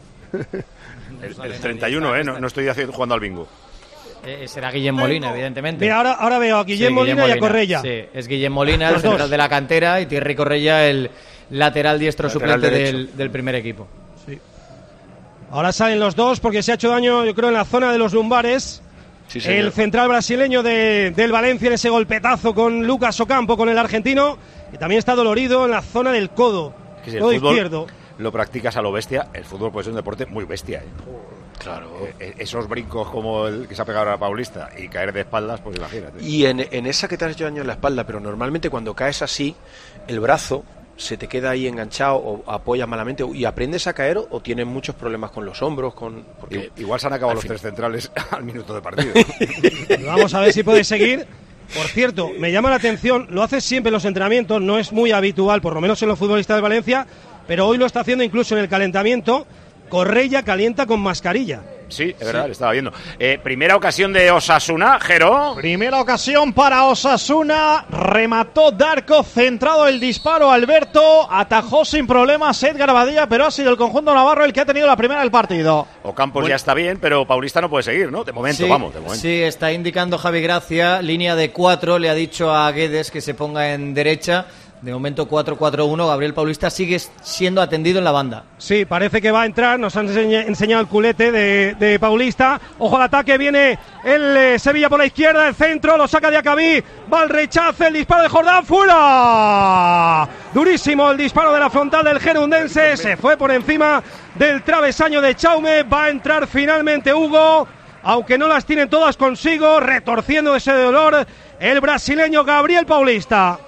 el 31, no estoy jugando al bingo. Será Guillem Molina, evidentemente. Mira, ahora veo a Guillem Molina y a Correia. Sí, es Guillem Molina, el central de la cantera, y Thierry Correia, el lateral diestro suplente del primer equipo. Sí. Ahora salen los dos porque se ha hecho daño, yo creo, en la zona de los lumbares. Sí, el central brasileño del Valencia en ese golpetazo con Lucas Ocampo, con el argentino, y también está dolorido en la zona del codo, codo izquierdo. Lo practicas a lo bestia, el fútbol puede ser un deporte muy bestia. Claro. Esos brincos como el que se ha pegado ahora a Paulista y caer de espaldas, pues imagínate. Y en esa que te has hecho daño en la espalda, pero normalmente cuando caes así, el brazo se te queda ahí enganchado o apoyas malamente y aprendes a caer o tienes muchos problemas con los hombros. Porque igual se han acabado los 3 centrales al minuto de partido. Vamos a ver si puedes seguir. Por cierto, me llama la atención, lo hace siempre en los entrenamientos, no es muy habitual, por lo menos en los futbolistas de Valencia, pero hoy lo está haciendo incluso en el calentamiento. Correia calienta con mascarilla. Sí, es verdad, lo estaba viendo. Primera ocasión de Osasuna, Jero. Primera ocasión para Osasuna. Remató Darko, centrado el disparo. Alberto atajó sin problemas Edgar Badía, pero ha sido el conjunto navarro el que ha tenido la primera del partido. Ocampos ya está bien, pero Paulista no puede seguir, ¿no? De momento, de momento. Sí, está indicando Javi Gracia, línea de 4. Le ha dicho a Guedes que se ponga en derecha. De momento 4-4-1, Gabriel Paulista sigue siendo atendido en la banda. Sí, parece que va a entrar, nos han enseñado el culete de Paulista. Ojo al ataque, viene el Sevilla por la izquierda, el centro, lo saca de Acabí, va al rechace, el disparo de Jordán, ¡fuera! Durísimo el disparo de la frontal del gerundense, se fue por encima del travesaño de Chaume, va a entrar finalmente Hugo, aunque no las tienen todas consigo, retorciendo ese dolor el brasileño Gabriel Paulista.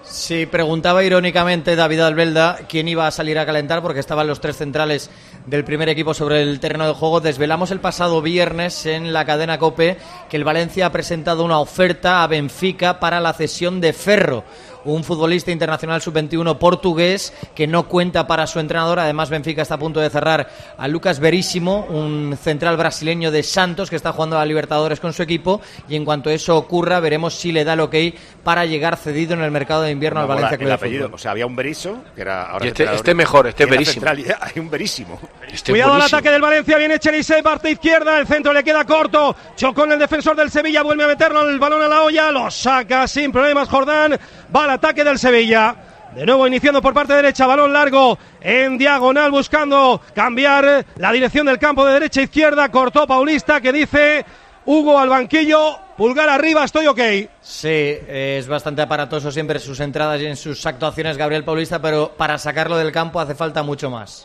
Sí, preguntaba irónicamente David Albelda quién iba a salir a calentar porque estaban los 3 centrales del primer equipo sobre el terreno de juego. Desvelamos el pasado viernes en la cadena COPE que el Valencia ha presentado una oferta a Benfica para la cesión de Ferro, un futbolista internacional sub-21 portugués que no cuenta para su entrenador. Además, Benfica está a punto de cerrar a Lucas Veríssimo, un central brasileño de Santos que está jugando a Libertadores con su equipo, y en cuanto eso ocurra veremos si le da el ok para llegar cedido en el mercado de invierno al Valencia Club de Fútbol. O sea, había un Berizzo, que era ahora y este mejor, este es Veríssimo. Hay un Veríssimo. Cuidado al ataque del Valencia, viene Cherisey, parte izquierda, el centro le queda corto, chocó en el defensor del Sevilla, vuelve a meterlo el balón a la olla, lo saca sin problemas Jordán, va al ataque del Sevilla. De nuevo iniciando por parte derecha, balón largo en diagonal buscando cambiar la dirección del campo de derecha a izquierda, cortó Paulista que dice Hugo al banquillo, pulgar arriba, estoy ok. Sí, es bastante aparatoso siempre en sus entradas y en sus actuaciones Gabriel Paulista, pero para sacarlo del campo hace falta mucho más.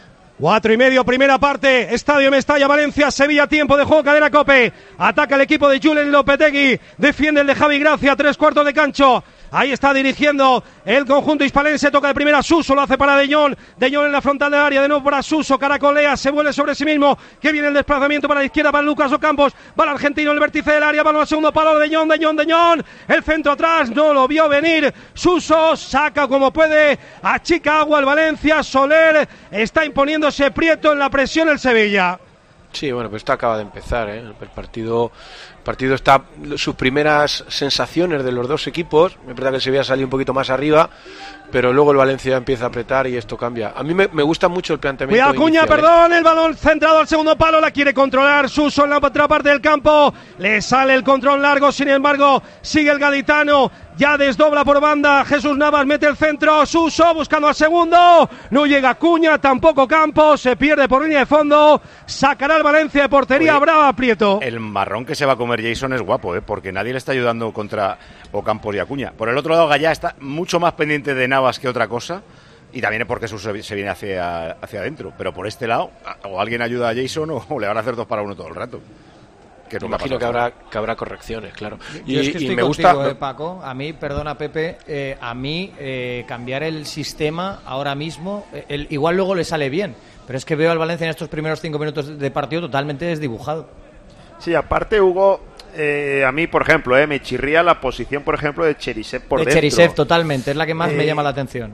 4:30, primera parte, Estadio Mestalla, Valencia, Sevilla, tiempo de juego, cadena COPE, ataca el equipo de Julen Lopetegui, defiende el de Javi Gracia, 3/4 de cancho. Ahí está dirigiendo el conjunto hispalense, toca de primera Suso, lo hace para De Jong en la frontal del área, de nuevo para Suso, caracolea, se vuelve sobre sí mismo, que viene el desplazamiento para la izquierda para Lucas Ocampos, va el argentino en el vértice del área, balón al segundo palo de Jong, el centro atrás, no lo vio venir, Suso saca como puede, achica agua el Valencia, Soler está imponiéndose Prieto en la presión el Sevilla. Sí, bueno, pues esto acaba de empezar, ¿eh? El partido está, sus primeras sensaciones de los dos equipos, es verdad que el Sevilla salió un poquito más arriba, pero luego el Valencia empieza a apretar y esto cambia. A mí me gusta mucho el planteamiento. Cuidado Acuña, perdón, el balón centrado al segundo palo, la quiere controlar Suso en la otra parte del campo, le sale el control largo, sin embargo sigue el gaditano, ya desdobla por banda, Jesús Navas mete el centro, Suso buscando al segundo, no llega Acuña, tampoco Campos, se pierde por línea de fondo, sacará el Valencia de portería. Oye, brava Prieto. El marrón que se va a comer Jason es guapo, porque nadie le está ayudando contra Ocampos y Acuña. Por el otro lado, Gallá está mucho más pendiente de Navas que otra cosa, y también es porque Suso se viene hacia adentro, pero por este lado o alguien ayuda a Jason o le van a hacer 2 para 1 todo el rato. Que no imagino que habrá correcciones, claro. Yo es que estoy me contigo, gusta, Paco. A mí, perdona Pepe, cambiar el sistema ahora mismo, igual luego le sale bien, pero es que veo al Valencia en estos primeros 5 minutos de partido totalmente desdibujado. Sí, aparte Hugo, a mí por ejemplo, me chirría la posición por ejemplo de Cherisey por dentro. Cherisey totalmente, es la que más me llama la atención.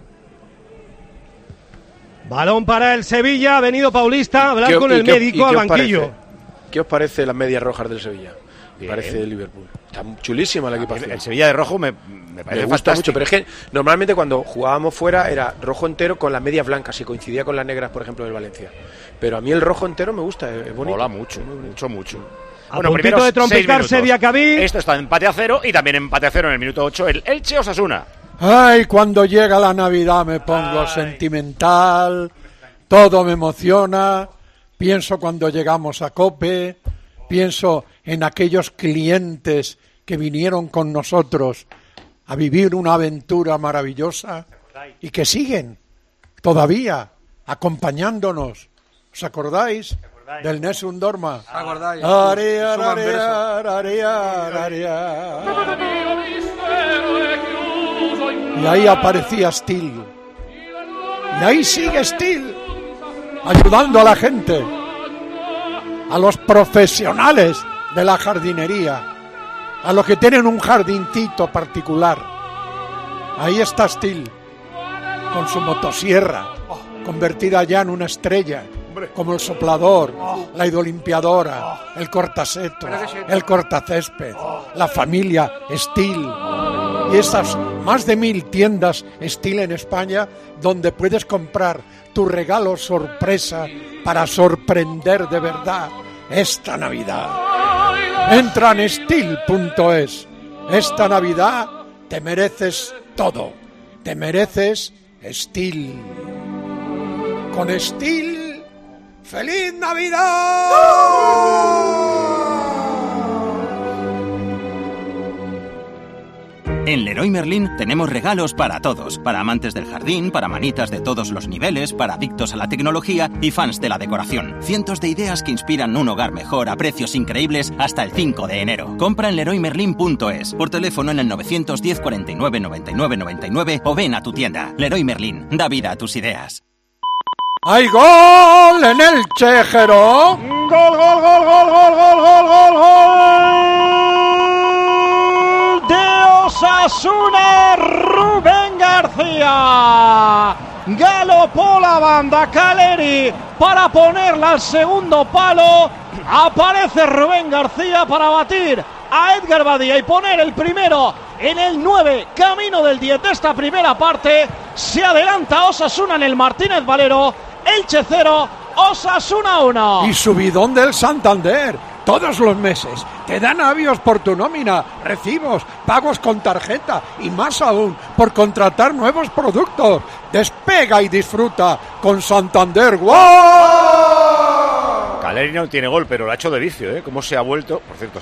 Balón para el Sevilla, ha venido Paulista a hablar con el médico al banquillo. ¿Qué os parece las medias rojas del Sevilla? Me parece el Liverpool. Está chulísima la equipación. El Sevilla de rojo me parece gusta mucho, pero es que normalmente cuando jugábamos fuera era rojo entero con las medias blancas y coincidía con las negras, por ejemplo, del Valencia. Pero a mí el rojo entero me gusta, es bonito. Mola mucho, mucho. A puntito de trompicarse Diacabí. Esto está en empate a 0 y también empate a 0 en el minuto 8 el Elche Osasuna. Ay, cuando llega la Navidad me pongo sentimental, todo me emociona, pienso cuando llegamos a COPE, pienso en aquellos clientes que vinieron con nosotros a vivir una aventura maravillosa y que siguen todavía acompañándonos. ¿Os acordáis del Nessun Dorma? Y ahí aparecía Steel. Y ahí sigue Steel, ayudando a la gente, a los profesionales de la jardinería, a los que tienen un jardincito particular. Ahí está Steel, con su motosierra, convertida ya en una estrella, como el soplador, la hidrolimpiadora, el cortasetos, el cortacésped, la familia Steel. Y esas más de 1000 tiendas Steel en España donde puedes comprar tu regalo sorpresa para sorprender de verdad esta Navidad. Entra en Steel.es. Esta Navidad te mereces todo. Te mereces Steel. Con Steel, ¡feliz Navidad! En Leroy Merlin tenemos regalos para todos, para amantes del jardín, para manitas de todos los niveles, para adictos a la tecnología y fans de la decoración. Cientos de ideas que inspiran un hogar mejor a precios increíbles hasta el 5 de enero. Compra en leroymerlin.es, por teléfono en el 910 49 99 99 o ven a tu tienda. Leroy Merlin, da vida a tus ideas. ¡Hay gol en el Chejero! ¡Gol, gol, gol, gol, gol, gol, gol, gol, gol! ¡De Osasuna, Rubén García! Galopó la banda Caleri para ponerla al segundo palo. Aparece Rubén García para batir a Edgar Badía y poner el primero en el 9, camino del 10 de esta primera parte. Se adelanta Osasuna en el Martínez Valero. Elche 0, Osasuna 1. Y subidón del Santander. Todos los meses te dan avios por tu nómina, recibos, pagos con tarjeta y más aún por contratar nuevos productos. Despega y disfruta con Santander. ¡Wow! Caleri no tiene gol, pero lo ha hecho de vicio, ¿eh? Cómo se ha vuelto. Por cierto,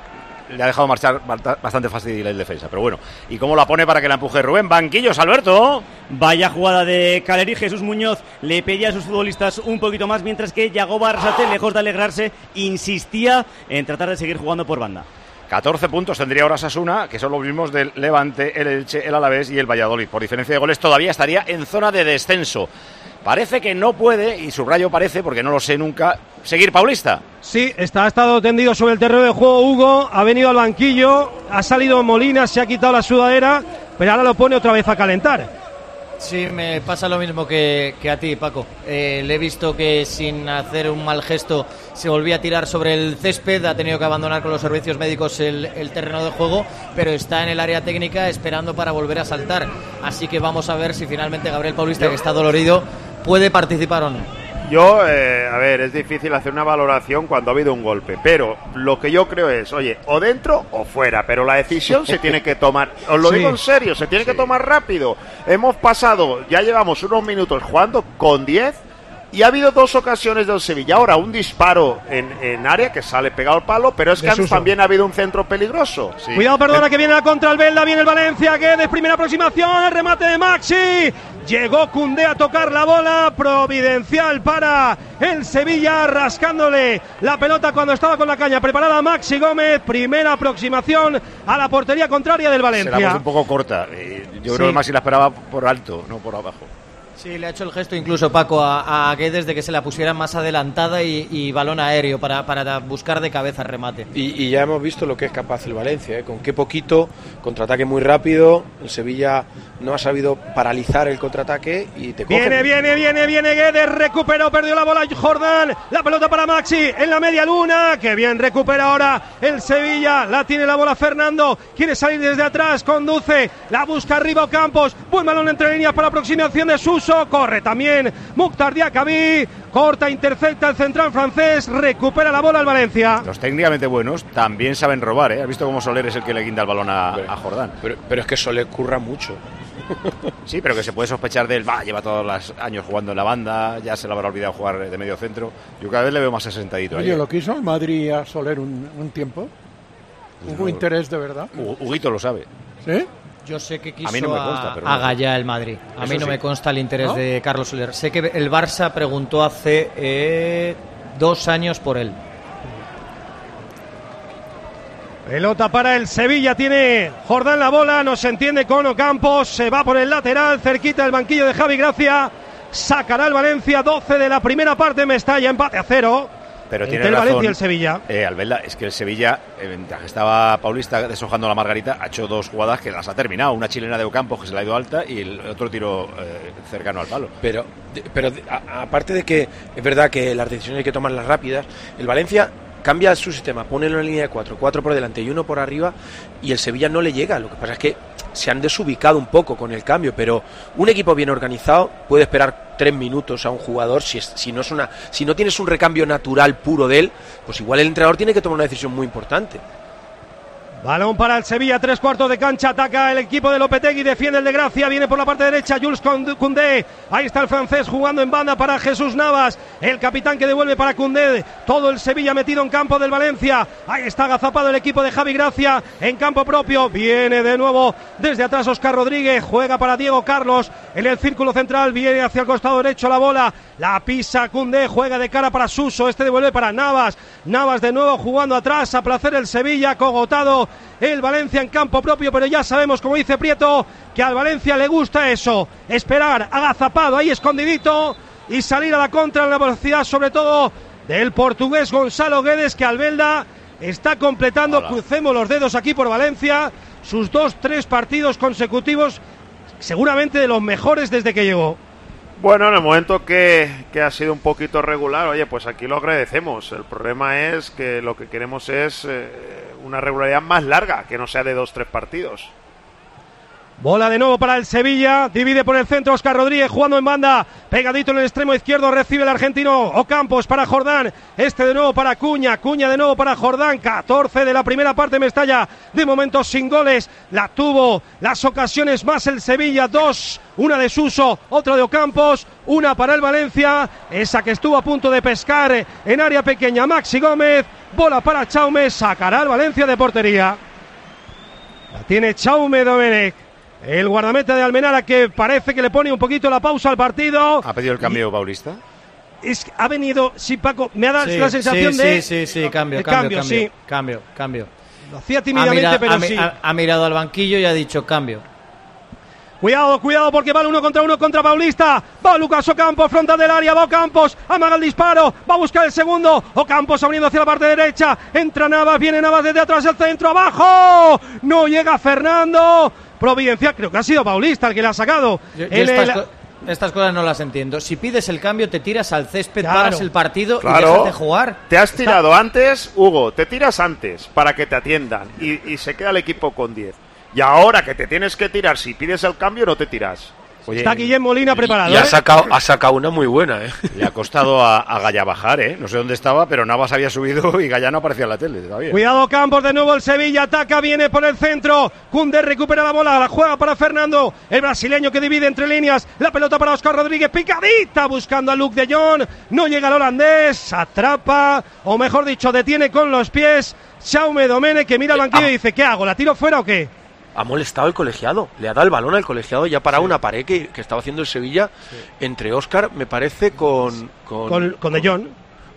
le ha dejado marchar bastante fácil el defensa, pero bueno. ¿Y cómo la pone para que la empuje Rubén? Banquillos, Alberto. Vaya jugada de Caleri. Jesús Muñoz le pedía a sus futbolistas un poquito más, mientras que Yagoba Arrasate, lejos de alegrarse, insistía en tratar de seguir jugando por banda. 14 puntos tendría ahora Osasuna, que son los mismos del Levante, el Elche, el Alavés y el Valladolid. Por diferencia de goles todavía estaría en zona de descenso. Parece que no puede, y subrayo parece, porque no lo sé nunca, seguir Paulista. Sí, ha estado tendido sobre el terreno de juego Hugo, ha venido al banquillo, ha salido Molina, se ha quitado la sudadera, pero ahora lo pone otra vez a calentar. Sí, me pasa lo mismo que a ti, Paco. Le he visto que sin hacer un mal gesto se volvía a tirar sobre el césped, ha tenido que abandonar con los servicios médicos el terreno de juego, pero está en el área técnica esperando para volver a saltar. Así que vamos a ver si finalmente Gabriel Paulista, que está dolorido, puede participar o no. Yo, a ver, es difícil hacer una valoración cuando ha habido un golpe, pero lo que yo creo es, oye, o dentro o fuera, pero la decisión se tiene que tomar, os lo digo en serio, se tiene que tomar rápido. Hemos pasado, ya llevamos unos minutos jugando con 10 y ha habido 2 ocasiones del Sevilla. Ahora un disparo en área que sale pegado al palo, pero es que antes también ha habido un centro peligroso. Sí. Cuidado, perdona, que viene la contra el Belda, viene el Valencia, que de primera aproximación, el remate de Maxi. Llegó Koundé a tocar la bola, providencial para el Sevilla, rascándole la pelota cuando estaba con la caña preparada Maxi Gómez. Primera aproximación a la portería contraria del Valencia. Se la puso un poco corta. Yo creo que Maxi la esperaba por alto, no por abajo. Sí, le ha hecho el gesto incluso Paco a Guedes de que se la pusiera más adelantada y balón aéreo para buscar de cabeza el remate. Y ya hemos visto lo que es capaz el Valencia, con qué poquito, contraataque muy rápido. El Sevilla no ha sabido paralizar el contraataque y te coge. Viene Guedes, recuperó, perdió la bola Jordán, la pelota para Maxi en la media luna, que bien recupera ahora el Sevilla, la tiene la bola Fernando, quiere salir desde atrás, conduce, la busca arriba Ocampos, buen balón entre líneas para aproximación de Suso. Corre también Mukhtar Diakabi, corta, intercepta el central francés, recupera la bola al Valencia. Los técnicamente buenos también saben robar, ¿eh? ¿Has visto cómo Soler es el que le guinda el balón a Jordán? Pero es que Soler curra mucho. Sí, pero que se puede sospechar de él. Lleva todos los años jugando en la banda, ya se le habrá olvidado jugar de medio centro. Yo cada vez le veo más asentadito. Oye, ¿lo quiso el Madrid a Soler un tiempo? ¿Hubo interés de verdad? Huguito lo sabe. ¿Sí? Yo sé que quiso a mí no me consta, pero a Gallá el Madrid. A mí no me consta el interés de Carlos Soler. Sé que el Barça preguntó hace 2 años por él. Pelota para el Sevilla, tiene Jordán la bola, no se entiende con Ocampos, se va por el lateral, cerquita del banquillo de Javi Gracia, sacará el Valencia, 12 de la primera parte, Mestalla, empate a 0. Pero entre tiene el razón, Valencia y el Sevilla. Albelda, es que el Sevilla, mientras estaba Paulista deshojando la margarita, ha hecho 2 jugadas que las ha terminado. Una chilena de Ocampos que se la ha ido alta y el otro tiro cercano al palo. Pero aparte de que es verdad que las decisiones hay que tomarlas rápidas, el Valencia cambia su sistema, pone en línea de 4 por delante y 1 por arriba, y el Sevilla no le llega. Lo que pasa es que se han desubicado un poco con el cambio, pero un equipo bien organizado puede esperar 3 minutos a un jugador. Si no tienes un recambio natural puro de él, pues igual el entrenador tiene que tomar una decisión muy importante. Balón para el Sevilla, 3/4 de cancha, ataca el equipo de Lopetegui, defiende el de Gracia, viene por la parte derecha Jules Koundé, ahí está el francés jugando en banda para Jesús Navas, el capitán que devuelve para Koundé, todo el Sevilla metido en campo del Valencia, ahí está agazapado el equipo de Javi Gracia en campo propio, viene de nuevo desde atrás Óscar Rodríguez, juega para Diego Carlos, en el círculo central, viene hacia el costado derecho la bola, la pisa Koundé, juega de cara para Suso, este devuelve para Navas de nuevo jugando atrás, a placer el Sevilla, cogotado el Valencia en campo propio, pero ya sabemos, como dice Prieto, que al Valencia le gusta eso, esperar agazapado ahí escondidito y salir a la contra en la velocidad sobre todo del portugués Gonzalo Guedes, que Albelda está completando, crucemos los dedos aquí por Valencia, sus 2-3 partidos consecutivos, seguramente de los mejores desde que llegó. Bueno, en el momento que ha sido un poquito regular, oye, pues aquí lo agradecemos. El problema es que lo que queremos es una regularidad más larga, que no sea de 2-3 partidos. Bola de nuevo para el Sevilla, divide por el centro Óscar Rodríguez jugando en banda, pegadito en el extremo izquierdo, recibe el argentino Ocampos para Jordán, este de nuevo para Cuña de nuevo para Jordán, 14 de la primera parte Mestalla, de momento sin goles, la tuvo las ocasiones más el Sevilla, 2, una de Suso, otra de Ocampos, una para el Valencia, esa que estuvo a punto de pescar en área pequeña Maxi Gómez, bola para Chaume, sacará el Valencia de portería. La tiene Chaume Domenech. El guardameta de Almenara, que parece que le pone un poquito la pausa al partido. ¿Ha pedido el cambio Paulista? Ha venido, sí, Paco, me ha dado la sensación de... Sí, cambio. Lo hacía tímidamente, pero sí. Ha mirado al banquillo y ha dicho cambio. Cuidado, porque va el 1 contra 1 contra Paulista. Va Lucas Ocampos, frontal del área, va Ocampos, amaga el disparo, va a buscar el segundo. Ocampos abriendo hacia la parte derecha. Entra Navas, viene Navas desde atrás, el centro, abajo. No llega Fernando. Providencia, creo que ha sido Paulista el que le ha sacado. Estas cosas no las entiendo. Si pides el cambio, te tiras al césped, paras el partido y dejas de jugar. Te has tirado antes, Hugo, te tiras antes para que te atiendan y se queda el equipo con 10. Y ahora que te tienes que tirar, si pides el cambio, no te tiras. Oye, está Guillem Molina preparado. Y ha sacado una muy buena, Le ha costado a Gaya bajar, No sé dónde estaba, pero Navas había subido y Gaya no aparecía en la tele todavía. Cuidado Campos, de nuevo el Sevilla, ataca, viene por el centro. Koundé recupera la bola, la juega para Fernando. El brasileño que divide entre líneas. La pelota para Óscar Rodríguez, picadita, buscando a Luke de Jong. No llega el holandés, atrapa, o mejor dicho, detiene con los pies. Jaume Domenech, que mira al banquillo y dice, ¿qué hago? ¿La tiro fuera o qué? Ha molestado el colegiado, le ha dado el balón al colegiado y ha parado una pared que estaba haciendo el Sevilla entre Óscar, me parece, con De Jong.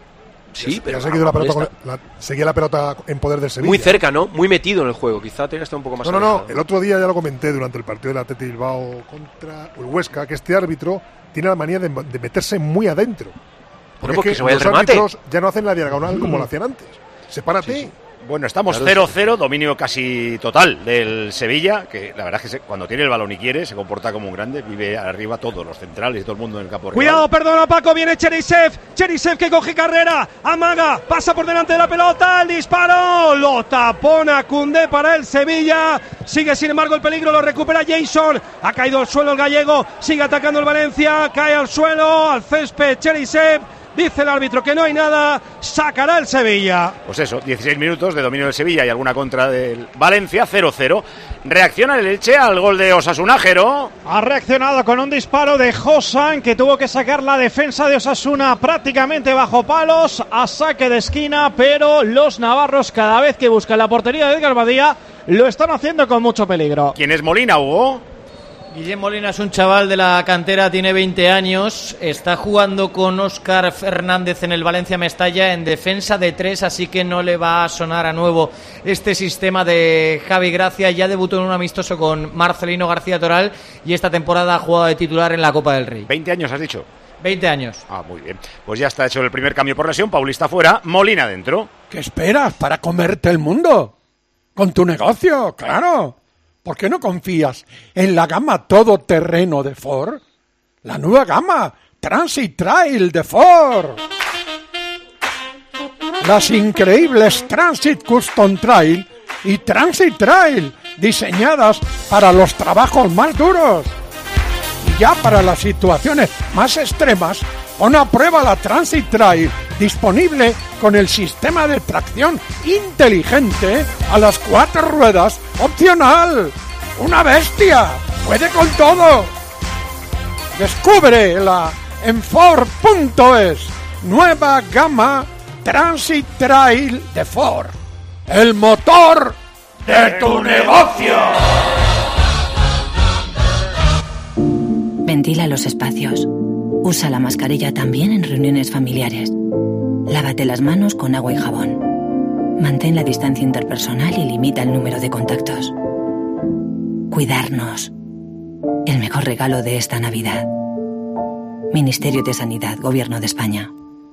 Sí, pero seguía la pelota en poder del Sevilla. Muy cerca, ¿no? Muy metido en el juego, quizá tenga que estar un poco más alejado. El otro día ya lo comenté durante el partido del Athletic Bilbao contra el Huesca, que este árbitro tiene la manía de meterse muy adentro. Porque es se que vaya el los remate. árbitros ya no hacen la diagonal como lo hacían antes. Sepárate. Sí. Bueno, estamos 0-0, dominio casi total del Sevilla, que la verdad es que cuando tiene el balón y quiere, se comporta como un grande, vive arriba todos los centrales y todo el mundo en el campo. Cuidado, rival. perdona Paco, viene Cherisev que coge carrera, amaga, pasa por delante de la pelota, el disparo, lo tapona Koundé para el Sevilla, sigue sin embargo el peligro, lo recupera Jason, ha caído al suelo el gallego, sigue atacando el Valencia, cae al suelo, al césped Cherisev. Dice el árbitro que no hay nada, sacará el Sevilla. Pues eso, 16 minutos de dominio del Sevilla y alguna contra del Valencia, 0-0. Reacciona el Elche al gol de Osasuna, Jero. Ha reaccionado con un disparo de Josan, que tuvo que sacar la defensa de Osasuna prácticamente bajo palos, a saque de esquina, pero los navarros cada vez que buscan la portería de Edgar Badía lo están haciendo con mucho peligro. ¿Quién es Molina, Hugo? Guillem Molina es un chaval de la cantera, tiene 20 años, está jugando con Óscar Fernández en el Valencia Mestalla en defensa de 3, así que no le va a sonar a nuevo este sistema de Javi Gracia. Ya debutó en un amistoso con Marcelino García Toral y esta temporada ha jugado de titular en la Copa del Rey. 20 años has dicho. 20 años. Ah, muy bien. Pues ya está hecho el primer cambio por lesión, Paulista fuera, Molina dentro. ¿Qué esperas para comerte el mundo? Con tu negocio, claro. ¿Por qué no confías en la gama todoterreno de Ford? La nueva gama Transit Trail de Ford. Las increíbles Transit Custom Trail y Transit Trail, diseñadas para los trabajos más duros. Y ya para las situaciones más extremas, pon a prueba la Transit Trail disponible con el sistema de tracción inteligente a las 4 ruedas, opcional. ¡Una bestia! ¡Puede con todo! Descúbrela en Ford.es. Nueva gama Transit Trail de Ford. El motor de tu negocio. Ventila los espacios. Usa la mascarilla también en reuniones familiares. Lávate las manos con agua y jabón. Mantén la distancia interpersonal y limita el número de contactos. Cuidarnos. El mejor regalo de esta Navidad. Ministerio de Sanidad, Gobierno de España.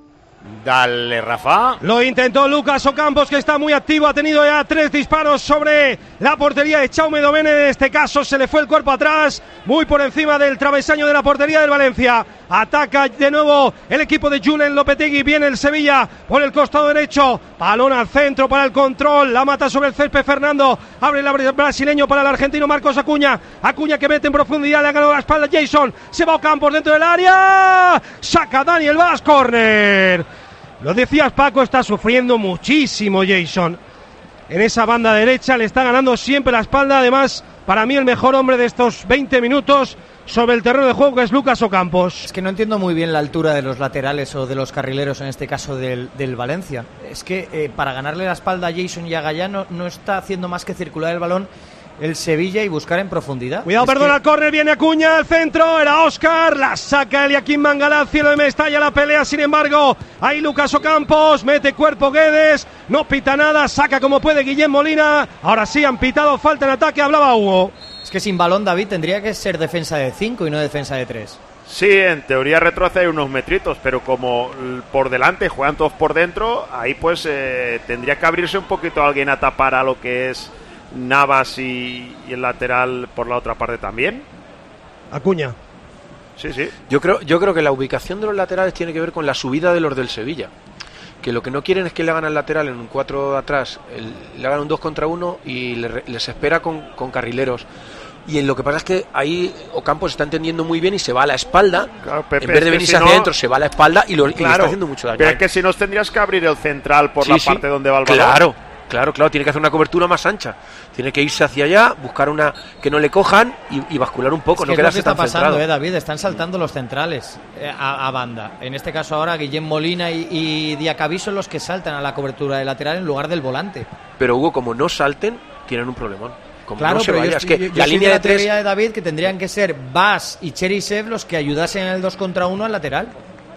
Dale, Rafa. Lo intentó Lucas Ocampos, que está muy activo. Ha tenido ya 3 disparos sobre la portería de Jaume Domènech. En este caso se le fue el cuerpo atrás, muy por encima del travesaño de la portería del Valencia. Ataca de nuevo el equipo de Julen Lopetegui. Viene el Sevilla por el costado derecho. Balón al centro para el control. La mata sobre el césped Fernando. Abre el brasileño para el argentino Marcos Acuña. Acuña que mete en profundidad. Le ha ganado la espalda Jason. Se va Ocampos dentro del área. Saca Daniel Vaz, córner. Lo decías, Paco, está sufriendo muchísimo Jason. En esa banda derecha le está ganando siempre la espalda. Además, para mí el mejor hombre de estos 20 minutos sobre el terreno de juego, que es Lucas Ocampos. Es que no entiendo muy bien la altura de los laterales o de los carrileros, en este caso del Valencia. Es que para ganarle la espalda a Jason y a Gallá no está haciendo más que circular el balón el Sevilla y buscar en profundidad. Cuidado, perdona, el córner, viene Acuña al centro, era Óscar, la saca Eliaquim Mangala al cielo de Mestalla, la pelea, sin embargo, ahí Lucas Ocampos, mete cuerpo Guedes, no pita nada, saca como puede Guillem Molina, ahora sí han pitado, falta en ataque, hablaba Hugo. Es que sin balón, David, tendría que ser defensa de 5 y no defensa de 3. Sí, en teoría retrocede unos metritos, pero como por delante juegan todos por dentro, ahí pues tendría que abrirse un poquito alguien a tapar a lo que es Navas y el lateral por la otra parte también. Acuña. Sí, sí. Yo creo que la ubicación de los laterales tiene que ver con la subida de los del Sevilla. Que lo que no quieren es que le hagan al lateral en un 4 de atrás, le hagan un 2 contra 1 y les espera con carrileros. Y lo que pasa es que ahí Ocampos está entendiendo muy bien y se va a la espalda. Claro, Pepe, en vez de venirse hacia adentro, se va a la espalda y le está haciendo mucho daño. Pero es que si no tendrías que abrir el central por la parte donde va el balón. Claro, tiene que hacer una cobertura más ancha. Tiene que irse hacia allá, buscar una que no le cojan y bascular un poco, es que no quedarse tan pasando, David, están saltando los centrales a banda. En este caso ahora Guillem Molina y Diacabí son los que saltan a la cobertura de lateral en lugar del volante. Pero Hugo, como no salten, tienen un problemón. Como claro, no se pero vaya, es que yo la línea de 3 teoría de David que tendrían que ser Bas y Cherisev los que ayudasen en el 2 contra 1 al lateral.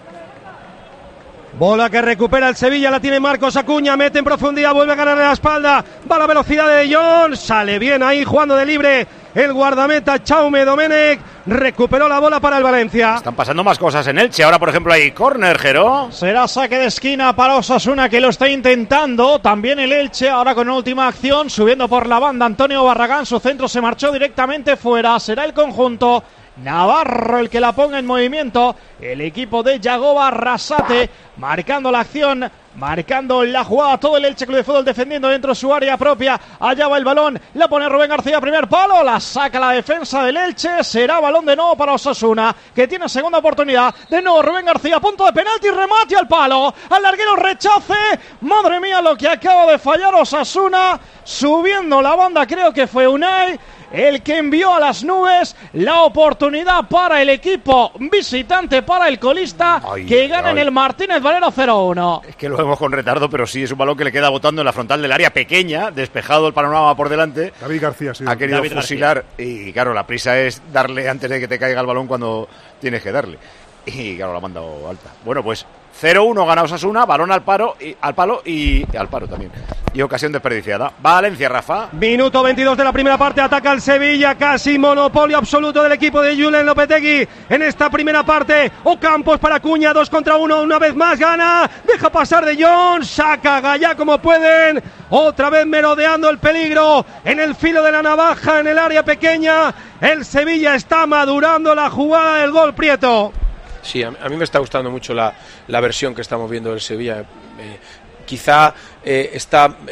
Bola que recupera el Sevilla, la tiene Marcos Acuña, mete en profundidad, vuelve a ganarle la espalda, va a la velocidad de Jong, sale bien ahí jugando de libre el guardameta Jaume Domènech, recuperó la bola para el Valencia. Están pasando más cosas en Elche, ahora por ejemplo hay córner, Jero. Será saque de esquina para Osasuna, que lo está intentando, también el Elche, ahora con última acción, subiendo por la banda Antonio Barragán, su centro se marchó directamente fuera, será el conjunto Navarro el que la ponga en movimiento, el equipo de Yagoba Arrasate, marcando la acción, marcando la jugada, todo el Elche Club de Fútbol defendiendo dentro de su área propia, allá va el balón, la pone Rubén García, primer palo, la saca la defensa del Elche, será balón de nuevo para Osasuna, que tiene segunda oportunidad, de nuevo Rubén García, punto de penalti, remate al palo, al larguero rechace, madre mía lo que acaba de fallar Osasuna, subiendo la banda, creo que fue Unai, el que envió a las nubes la oportunidad para el equipo visitante, para el colista, que gana en el Martínez Valero 0-1. Es que lo vemos con retardo, pero sí es un balón que le queda botando en la frontal del área pequeña, despejado el panorama por delante. David García, sí. Ha querido David fusilar García. Y claro, la prisa es darle antes de que te caiga el balón cuando tienes que darle. Y claro, la ha mandado alta. Bueno, pues 0-1 gana Osasuna, balón al palo y al palo también. Y ocasión desperdiciada. Valencia, Rafa. Minuto 22 de la primera parte, ataca el Sevilla, casi monopolio absoluto del equipo de Julen Lopetegui en esta primera parte. Ocampos para Acuña, 2 contra 1, una vez más gana, deja pasar de Jong, saca Gallá como pueden, otra vez merodeando el peligro en el filo de la navaja, en el área pequeña. El Sevilla está madurando la jugada del gol, Prieto. Sí, a mí me está gustando mucho la versión que estamos viendo del Sevilla. Quizá está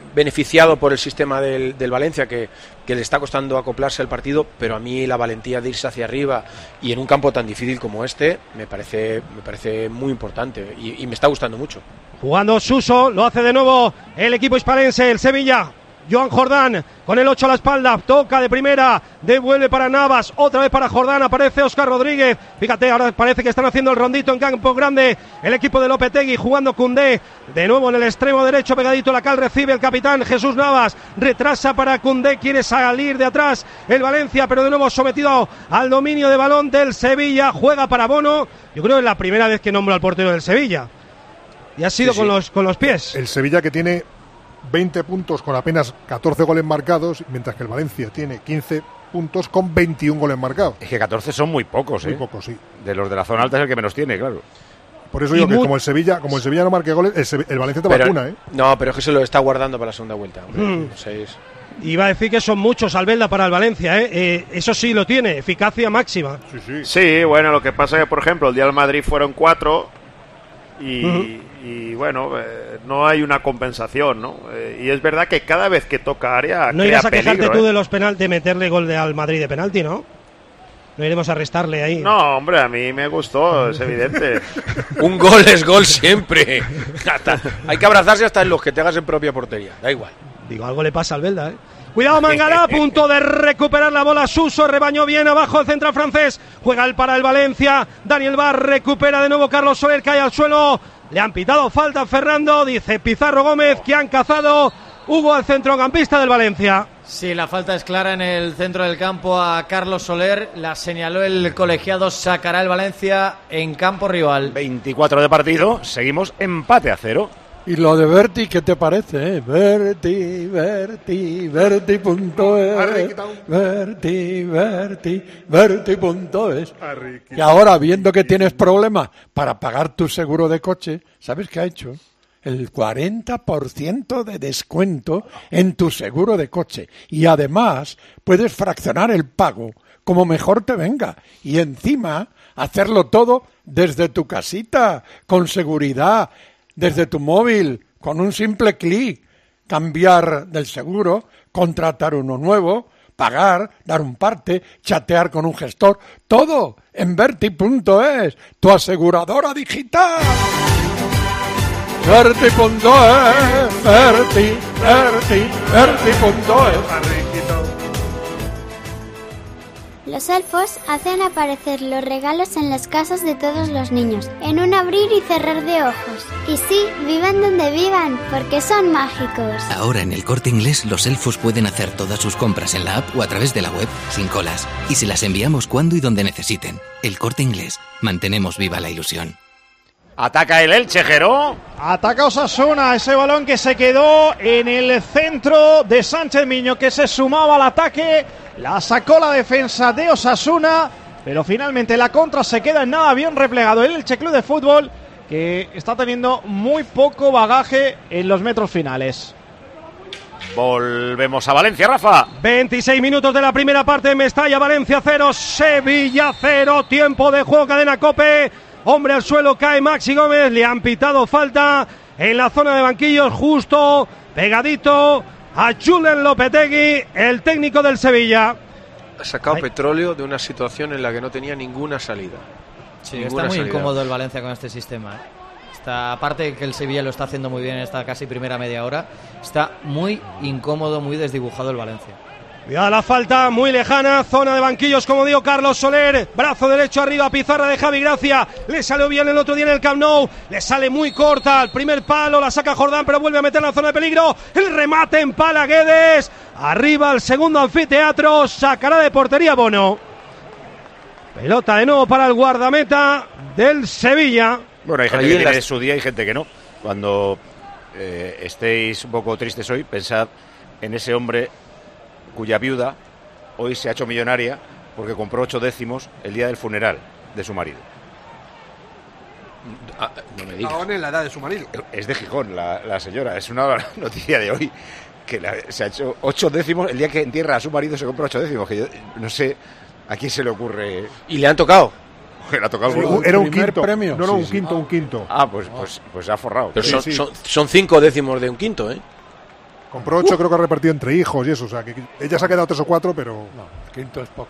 beneficiado por el sistema del Valencia, que le está costando acoplarse al partido, pero a mí la valentía de irse hacia arriba y en un campo tan difícil como este me parece muy importante y me está gustando mucho. Jugando Suso, lo hace de nuevo el equipo hispalense, el Sevilla. Joan Jordán con el 8 a la espalda, toca de primera, devuelve para Navas, otra vez para Jordán, aparece Óscar Rodríguez. Fíjate, ahora parece que están haciendo el rondito en campo grande el equipo de Lopetegui, jugando Koundé, de nuevo en el extremo derecho, pegadito a la cal, recibe el capitán Jesús Navas, retrasa para Koundé, quiere salir de atrás el Valencia, pero de nuevo sometido al dominio de balón del Sevilla, juega para Bono. Yo creo que es la primera vez que nombro al portero del Sevilla, y ha sido con los pies. El Sevilla, que tiene 20 puntos con apenas 14 goles marcados, mientras que el Valencia tiene 15 puntos con 21 goles marcados. Es que 14 son muy pocos, Muy pocos, sí. De los de la zona alta es el que menos tiene, claro. Por eso digo que como el Sevilla no marque goles, el Valencia te vacuna, ¿eh? No, pero es que se lo está guardando para la segunda vuelta. Iba a decir que son muchos, Albelda, para el Valencia, ¿eh? Eso sí lo tiene, eficacia máxima. Sí, bueno, lo que pasa es que, por ejemplo, el día del Madrid fueron 4 y bueno, no hay una compensación, ¿no? Y es verdad que cada vez que toca área no irás a quejarte tú de los penaltis, de meterle gol al Madrid de penalti, ¿no? No iremos a restarle ahí. No, hombre, a mí me gustó, es evidente. Un gol es gol siempre. Hay que abrazarse hasta en los que te hagas en propia portería, da igual. Digo, algo le pasa al Belda, ¿eh? Cuidado Mangala, a punto de recuperar la bola. Suso rebañó bien abajo el central francés. Juega el para el Valencia. Daniel Bar recupera de nuevo. Carlos Soler cae al suelo. Le han pitado falta a Fernando. Dice Pizarro Gómez que han cazado. Hugo, al centrocampista del Valencia. Sí, la falta es clara en el centro del campo a Carlos Soler. La señaló el colegiado. Sacará el Valencia en campo rival. 24 de partido. Seguimos empate a 0. Y lo de Berti, ¿qué te parece? Berti.es, Berti.es. Y ahora, viendo que tienes problemas para pagar tu seguro de coche, ¿sabes qué ha hecho? El 40% de descuento en tu seguro de coche. Y además, puedes fraccionar el pago como mejor te venga. Y encima, hacerlo todo desde tu casita, con seguridad, desde tu móvil, con un simple clic, cambiar del seguro, contratar uno nuevo, pagar, dar un parte, chatear con un gestor, todo en Berti.es, tu aseguradora digital. Berti.es, Berti.es. Los elfos hacen aparecer los regalos en las casas de todos los niños, en un abrir y cerrar de ojos. Y sí, vivan donde vivan, porque son mágicos. Ahora en El Corte Inglés los elfos pueden hacer todas sus compras en la app o a través de la web, sin colas. Y se las enviamos cuando y donde necesiten. El Corte Inglés. Mantenemos viva la ilusión. Ataca el Elche, Jero. Ataca Osasuna, ese balón que se quedó en el centro de Sánchez Miño, que se sumaba al ataque. La sacó la defensa de Osasuna, pero finalmente la contra se queda en nada, bien replegado el Elche Club de Fútbol, que está teniendo muy poco bagaje en los metros finales. Volvemos a Valencia, Rafa. 26 minutos de la primera parte, Mestalla, Valencia 0, Sevilla 0, tiempo de juego, cadena COPE. Hombre al suelo, cae Maxi Gómez, le han pitado falta en la zona de banquillos, justo pegadito a Julen Lopetegui, el técnico del Sevilla. Ha sacado petróleo de una situación en la que no tenía ninguna salida. Sí, está muy incómodo el Valencia con este sistema, ¿eh? Aparte de que el Sevilla lo está haciendo muy bien en esta casi primera media hora, está muy incómodo, muy desdibujado el Valencia. Cuidado la falta, muy lejana, zona de banquillos, como digo, Carlos Soler, brazo derecho arriba, pizarra de Javi Gracia, le salió bien el otro día en el Camp Nou, le sale muy corta, al primer palo, la saca Jordán, pero vuelve a meter en la zona de peligro, el remate en pala Guedes, arriba el segundo anfiteatro, sacará de portería Bono. Pelota de nuevo para el guardameta del Sevilla. Bueno, hay gente que tiene su día y gente que no. Cuando estéis un poco tristes hoy, pensad en ese hombre cuya viuda hoy se ha hecho millonaria porque compró 8 décimos el día del funeral de su marido. No me digas. Ahora en la edad de su marido. Es de Gijón, la señora. Es una noticia de hoy que se ha hecho 8 décimos el día que entierra a su marido, se compra 8 décimos. Que yo no sé a quién se le ocurre. ¿Y le han tocado? Le ha tocado era un quinto premio. No, sí, un quinto. Ah, pues ha forrado. Pero son 5 décimos de un quinto, ¿eh? Compró 8, creo que ha repartido entre hijos y eso. O sea, que ella se ha quedado 3 o 4, pero... No, el quinto es poco.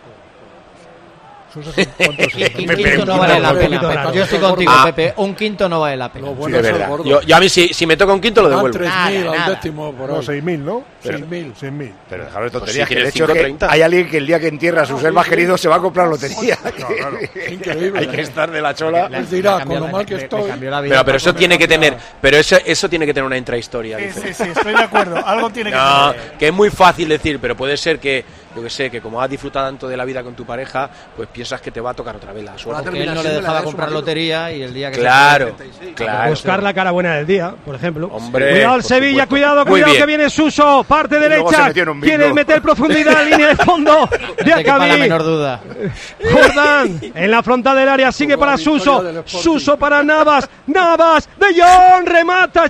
Un quinto no vale la pena, Pepe. Yo estoy contigo, Pepe. Un quinto no vale la pena. Sí, es verdad. Yo a mí, si me toca un quinto, lo devuelvo. 3.000 al décimo por hoy. 6.000, ¿no? 6.000. Pero dejaros de tonterías, que de hecho hay alguien que el día que entierra a sus seres más queridos se va a comprar lotería. Claro. Increíble. Hay que estar de la chola. Les dirá, con lo mal que estoy. Pero eso tiene que tener, eso tiene que tener una intrahistoria. Sí, estoy de acuerdo. Algo tiene que tener. Que es muy fácil decir, pero puede ser que, yo que sé, que como has disfrutado tanto de la vida con tu pareja, pues piensas que te va a tocar otra vez la suerte. Porque él no le dejaba comprar lotería y el día que claro. Buscar la cara buena del día, por ejemplo. Hombre, cuidado el Sevilla, cuidado que viene Suso, parte derecha, quiere meter profundidad, línea de fondo de Acabí. La menor duda. Jordán en la frontal del área, sigue para Suso, Suso para Navas, De Jong remata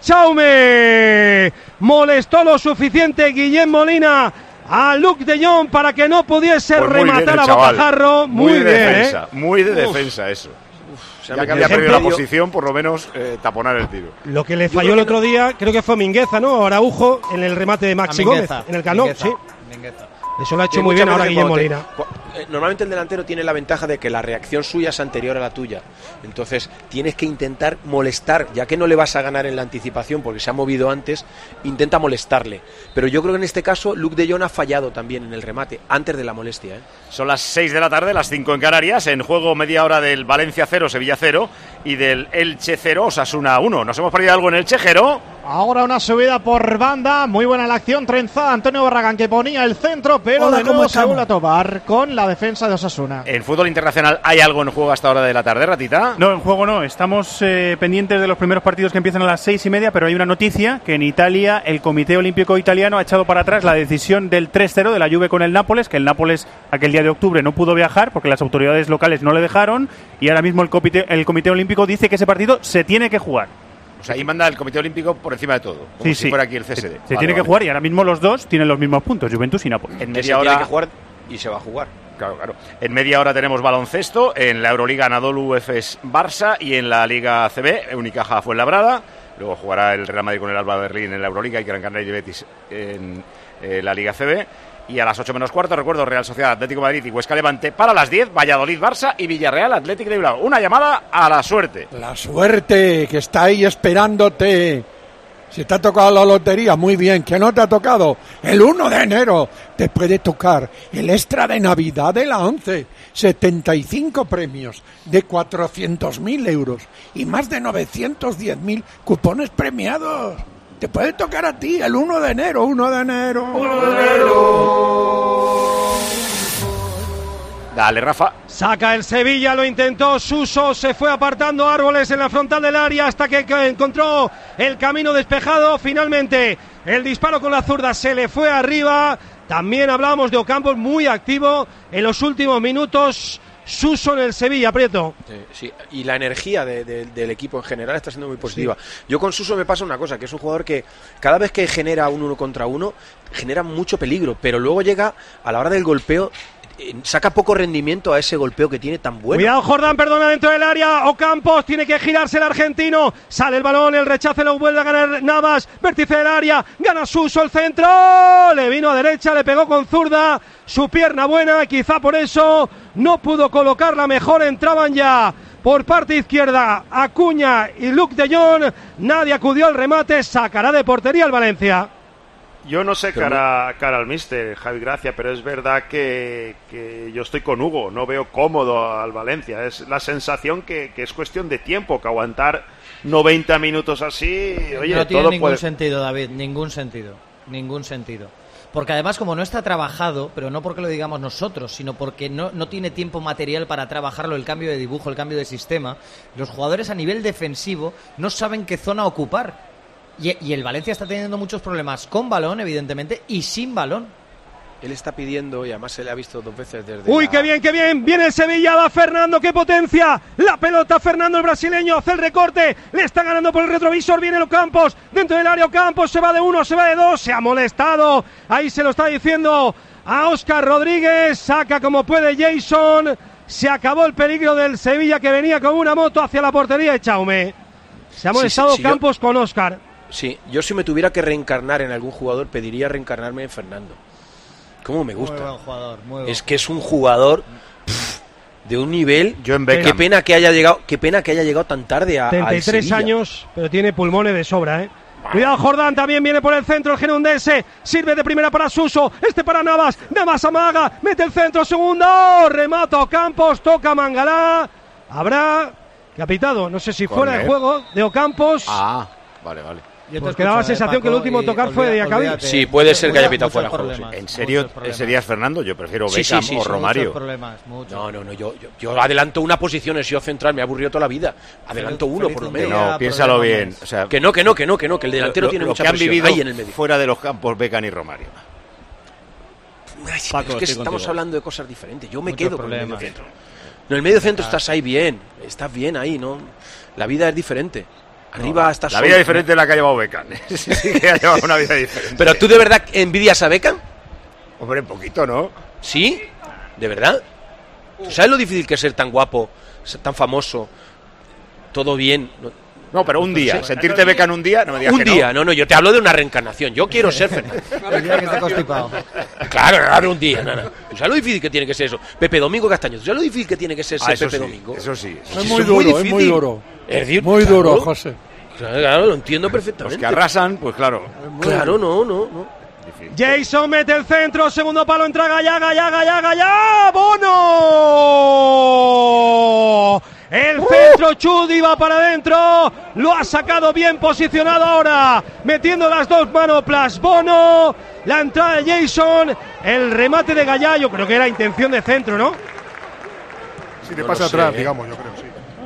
Chaume. Molestó lo suficiente Guillem Molina a Luke de Jong para que no pudiese rematar a Bocajarro. Muy bien, defensa, muy de defensa eso. Ya que había perdido la posición, por lo menos taponar el tiro. Lo que le falló el otro día, creo que fue Mingueza, ¿no? Araujo en el remate de Maxi Gómez, en el Cano, sí. Mingueza. Eso lo ha hecho muy bien ahora Guillem Molina. Normalmente el delantero tiene la ventaja de que la reacción suya es anterior a la tuya. Entonces tienes que intentar molestar, ya que no le vas a ganar en la anticipación porque se ha movido antes, intenta molestarle. Pero yo creo que en este caso Luke de Jong ha fallado también en el remate, antes de la molestia. Son las 6 de la tarde, las 5 en Canarias. En juego media hora del Valencia 0, Sevilla 0 y del Elche 0, Osasuna 1. ¿Nos hemos perdido algo en el Chejero? Ahora una subida por banda, muy buena la acción trenzada. Antonio Barragán que ponía el centro, pero de nuevo se vuelve a topar con la defensa de Osasuna. ¿En fútbol internacional hay algo en juego hasta hora de la tarde, Ratita? No, en juego no. Estamos pendientes de los primeros partidos que empiezan a las 6:30, pero hay una noticia que en Italia el Comité Olímpico Italiano ha echado para atrás la decisión del 3-0 de la Juve con el Nápoles, que el Nápoles aquel día de octubre no pudo viajar porque las autoridades locales no le dejaron, y ahora mismo el Comité Olímpico dice que ese partido se tiene que jugar. O sea, ahí manda el Comité Olímpico por encima de todo, como si fuera aquí el CSD. Se tiene que jugar y ahora mismo los dos tienen los mismos puntos, Juventus y Nápoles. En media hora tiene que jugar y se va a jugar. Claro. En media hora tenemos baloncesto, en la Euroliga Anadolu Efes Barça y en la Liga CB Unicaja Fuenlabrada. Luego jugará el Real Madrid con el Alba Berlín en la Euroliga y Gran Canaria y Betis en la Liga CB. Y a las 8:15, recuerdo, Real Sociedad Atlético de Madrid y Huesca Levante. Para las 10, Valladolid Barça y Villarreal Atlético de Bilbao. Una llamada a la suerte. La suerte que está ahí esperándote. Si te ha tocado la lotería, muy bien. ¿Qué no te ha tocado? El 1 de enero te puede tocar el extra de Navidad de la 11. 75 premios de 400.000 euros y más de 910.000 cupones premiados. Te puede tocar a ti el 1 de enero. Dale, Rafa. Saca el Sevilla, lo intentó Suso, se fue apartando árboles en la frontal del área hasta que encontró el camino despejado. Finalmente, el disparo con la zurda se le fue arriba. También hablábamos de Ocampos, muy activo en los últimos minutos. Suso en el Sevilla, Prieto. Sí, y la energía del equipo en general está siendo muy positiva. Sí. Yo con Suso me pasa una cosa, que es un jugador que cada vez que genera un 1 contra 1, genera mucho peligro, pero luego llega a la hora del golpeo, saca poco rendimiento a ese golpeo que tiene tan bueno. Cuidado, Jordán, perdona, dentro del área. Ocampos, tiene que girarse el argentino. Sale el balón, el rechace lo vuelve a ganar Navas. Vértice del área, gana Suso el centro. Le vino a derecha, le pegó con zurda. Su pierna buena, quizá por eso no pudo colocarla mejor. Entraban ya por parte izquierda Acuña y Luke de Jong. Nadie acudió al remate. Sacará de portería el Valencia. Yo no sé cara al míster, Javi Gracia, pero es verdad que yo estoy con Hugo, no veo cómodo al Valencia. Es la sensación que es cuestión de tiempo, que aguantar 90 minutos así... Oye, no tiene todo ningún puede... sentido, David, ningún sentido. Porque además, como no está trabajado, pero no porque lo digamos nosotros, sino porque no tiene tiempo material para trabajarlo, el cambio de dibujo, el cambio de sistema, los jugadores a nivel defensivo no saben qué zona ocupar. Y el Valencia está teniendo muchos problemas con balón, evidentemente, y sin balón. Él está pidiendo, y además se le ha visto 2 veces desde... ¡Uy, qué bien, qué bien! Viene el Sevilla, va Fernando, qué potencia. La pelota, Fernando, el brasileño, hace el recorte. Le está ganando por el retrovisor, viene Ocampos. Dentro del área Ocampos, se va de 1, se va de 2. Se ha molestado. Ahí se lo está diciendo a Óscar Rodríguez. Saca como puede Jason. Se acabó el peligro del Sevilla, que venía con una moto hacia la portería de Chaume. Se ha molestado Ocampos con Óscar. Sí, yo si me tuviera que reencarnar en algún jugador, pediría reencarnarme en Fernando. ¿Cómo me gusta? Muy buen jugador, muy buen. Es que es un jugador de un nivel. Yo en Beckham. Qué pena que haya llegado tan tarde a 33 años, pero tiene pulmones de sobra, ¿eh? Cuidado, Jordán también viene por el centro, el gerundense. Sirve de primera para Suso. Para Navas. Navas amaga. Mete el centro, segundo. Remata Ocampos. Toca Mangalá. Habrá capitado. No sé si fuera de juego de Ocampos. Ah, vale. Porque daba la sensación Paco, que el último tocar fue de Diacabí. Sí, puede ser que haya pitado fuera de juego. Sí. ¿En serio serías Fernando? Yo prefiero Beckham o Romario. No, yo adelanto una posición, he sido central, me ha aburrido toda la vida. Adelanto uno por lo menos. No, piénsalo bien. O sea, que no, que el delantero tiene mucha presión. Lo que han vivido ahí en el medio. Fuera de los campos Beckham y Romario. Paco, es que estamos hablando de cosas diferentes. Yo me quedo con el medio centro. No, el medio centro estás ahí bien. Estás bien ahí, ¿no? La vida es diferente. Arriba estás la vida diferente es la que ha llevado Beckham. Sí que ha llevado una vida diferente. ¿Pero tú de verdad envidias a Beckham? Hombre, un poquito, ¿no? ¿Sí? ¿De verdad? ¿Sabes lo difícil que es ser tan guapo, ser tan famoso, todo bien? No, pero un día, sentirte Beckham un día, no me digas un día, no, yo te hablo de una reencarnación. Yo quiero ser Fernando. El día que esté constipado. Claro, un día, nada. ¿Sabes lo difícil que tiene que ser eso? Pepe Domingo Castaño, ¿sabes lo difícil que tiene que ser Pepe Domingo? Eso sí. Es muy duro, es muy duro. Muy duro, José. Claro, lo entiendo perfectamente. Los que arrasan, pues claro. Claro, no. Jason mete el centro, segundo palo, entra Gallá, Bono. El centro, Chudi va para adentro, lo ha sacado bien posicionado ahora, metiendo las dos manoplas, Bono, la entrada de Jason, el remate de Gallá, yo creo que era intención de centro, ¿no? Si te pasa atrás, digamos, yo creo, sí.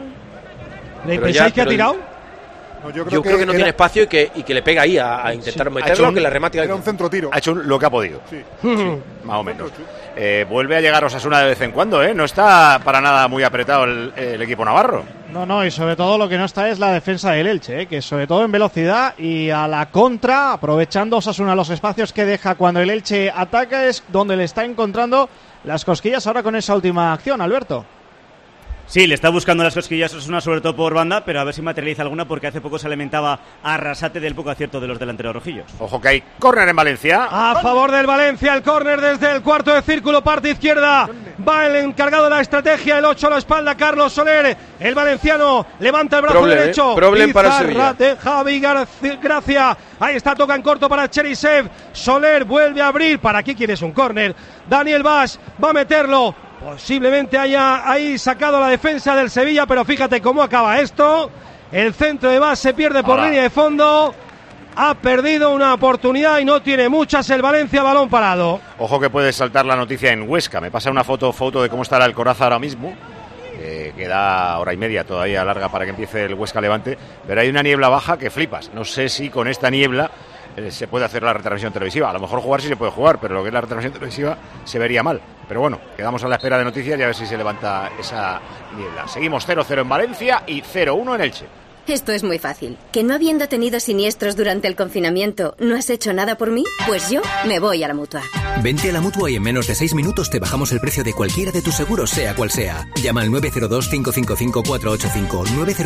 ¿Le pensáis que ha tirado? No, yo creo que no tiene espacio y que le pega ahí a intentar meterlo, que la remate. Era un centro tiro. Ha hecho lo que ha podido. Sí. Más o menos. Vuelve a llegar Osasuna de vez en cuando, ¿eh? No está para nada muy apretado el equipo navarro. No, y sobre todo lo que no está es la defensa del Elche, que sobre todo en velocidad y a la contra, aprovechando Osasuna los espacios que deja cuando el Elche ataca, es donde le está encontrando las cosquillas ahora con esa última acción, Alberto. Sí, le está buscando las cosquillas Osasuna, sobre todo por banda, pero a ver si materializa alguna, porque hace poco se alimentaba a Arrasate del poco acierto de los delanteros rojillos. Ojo que hay córner en Valencia. A favor del Valencia, el córner desde el cuarto de círculo, parte izquierda. Va el encargado de la estrategia, el 8 a la espalda, Carlos Soler. El valenciano levanta el brazo derecho. Problema para Sevilla. Javi Gracia. Ahí está, toca en corto para Cherisev. Soler vuelve a abrir. ¿Para qué quieres un córner? Daniel Vaz va a meterlo. Posiblemente haya ahí sacado la defensa del Sevilla, pero fíjate cómo acaba esto. El centro de base pierde por línea de fondo. Ha perdido una oportunidad y no tiene muchas el Valencia, balón parado. Ojo que puede saltar la noticia en Huesca. Me pasa una foto de cómo estará el Coraza ahora mismo. Queda hora y media todavía larga para que empiece el Huesca Levante. Pero hay una niebla baja que flipas. No sé si con esta niebla se puede hacer la retransmisión televisiva. A lo mejor jugar sí se puede jugar, pero lo que es la retransmisión televisiva se vería mal. Pero bueno, quedamos a la espera de noticias y a ver si se levanta esa niebla. Seguimos 0-0 en Valencia y 0-1 en Elche. Esto es muy fácil. ¿Que no habiendo tenido siniestros durante el confinamiento, no has hecho nada por mí? Pues yo me voy a la Mutua. Vente a la Mutua y en menos de 6 minutos te bajamos el precio de cualquiera de tus seguros, sea cual sea. Llama al 902-555-485.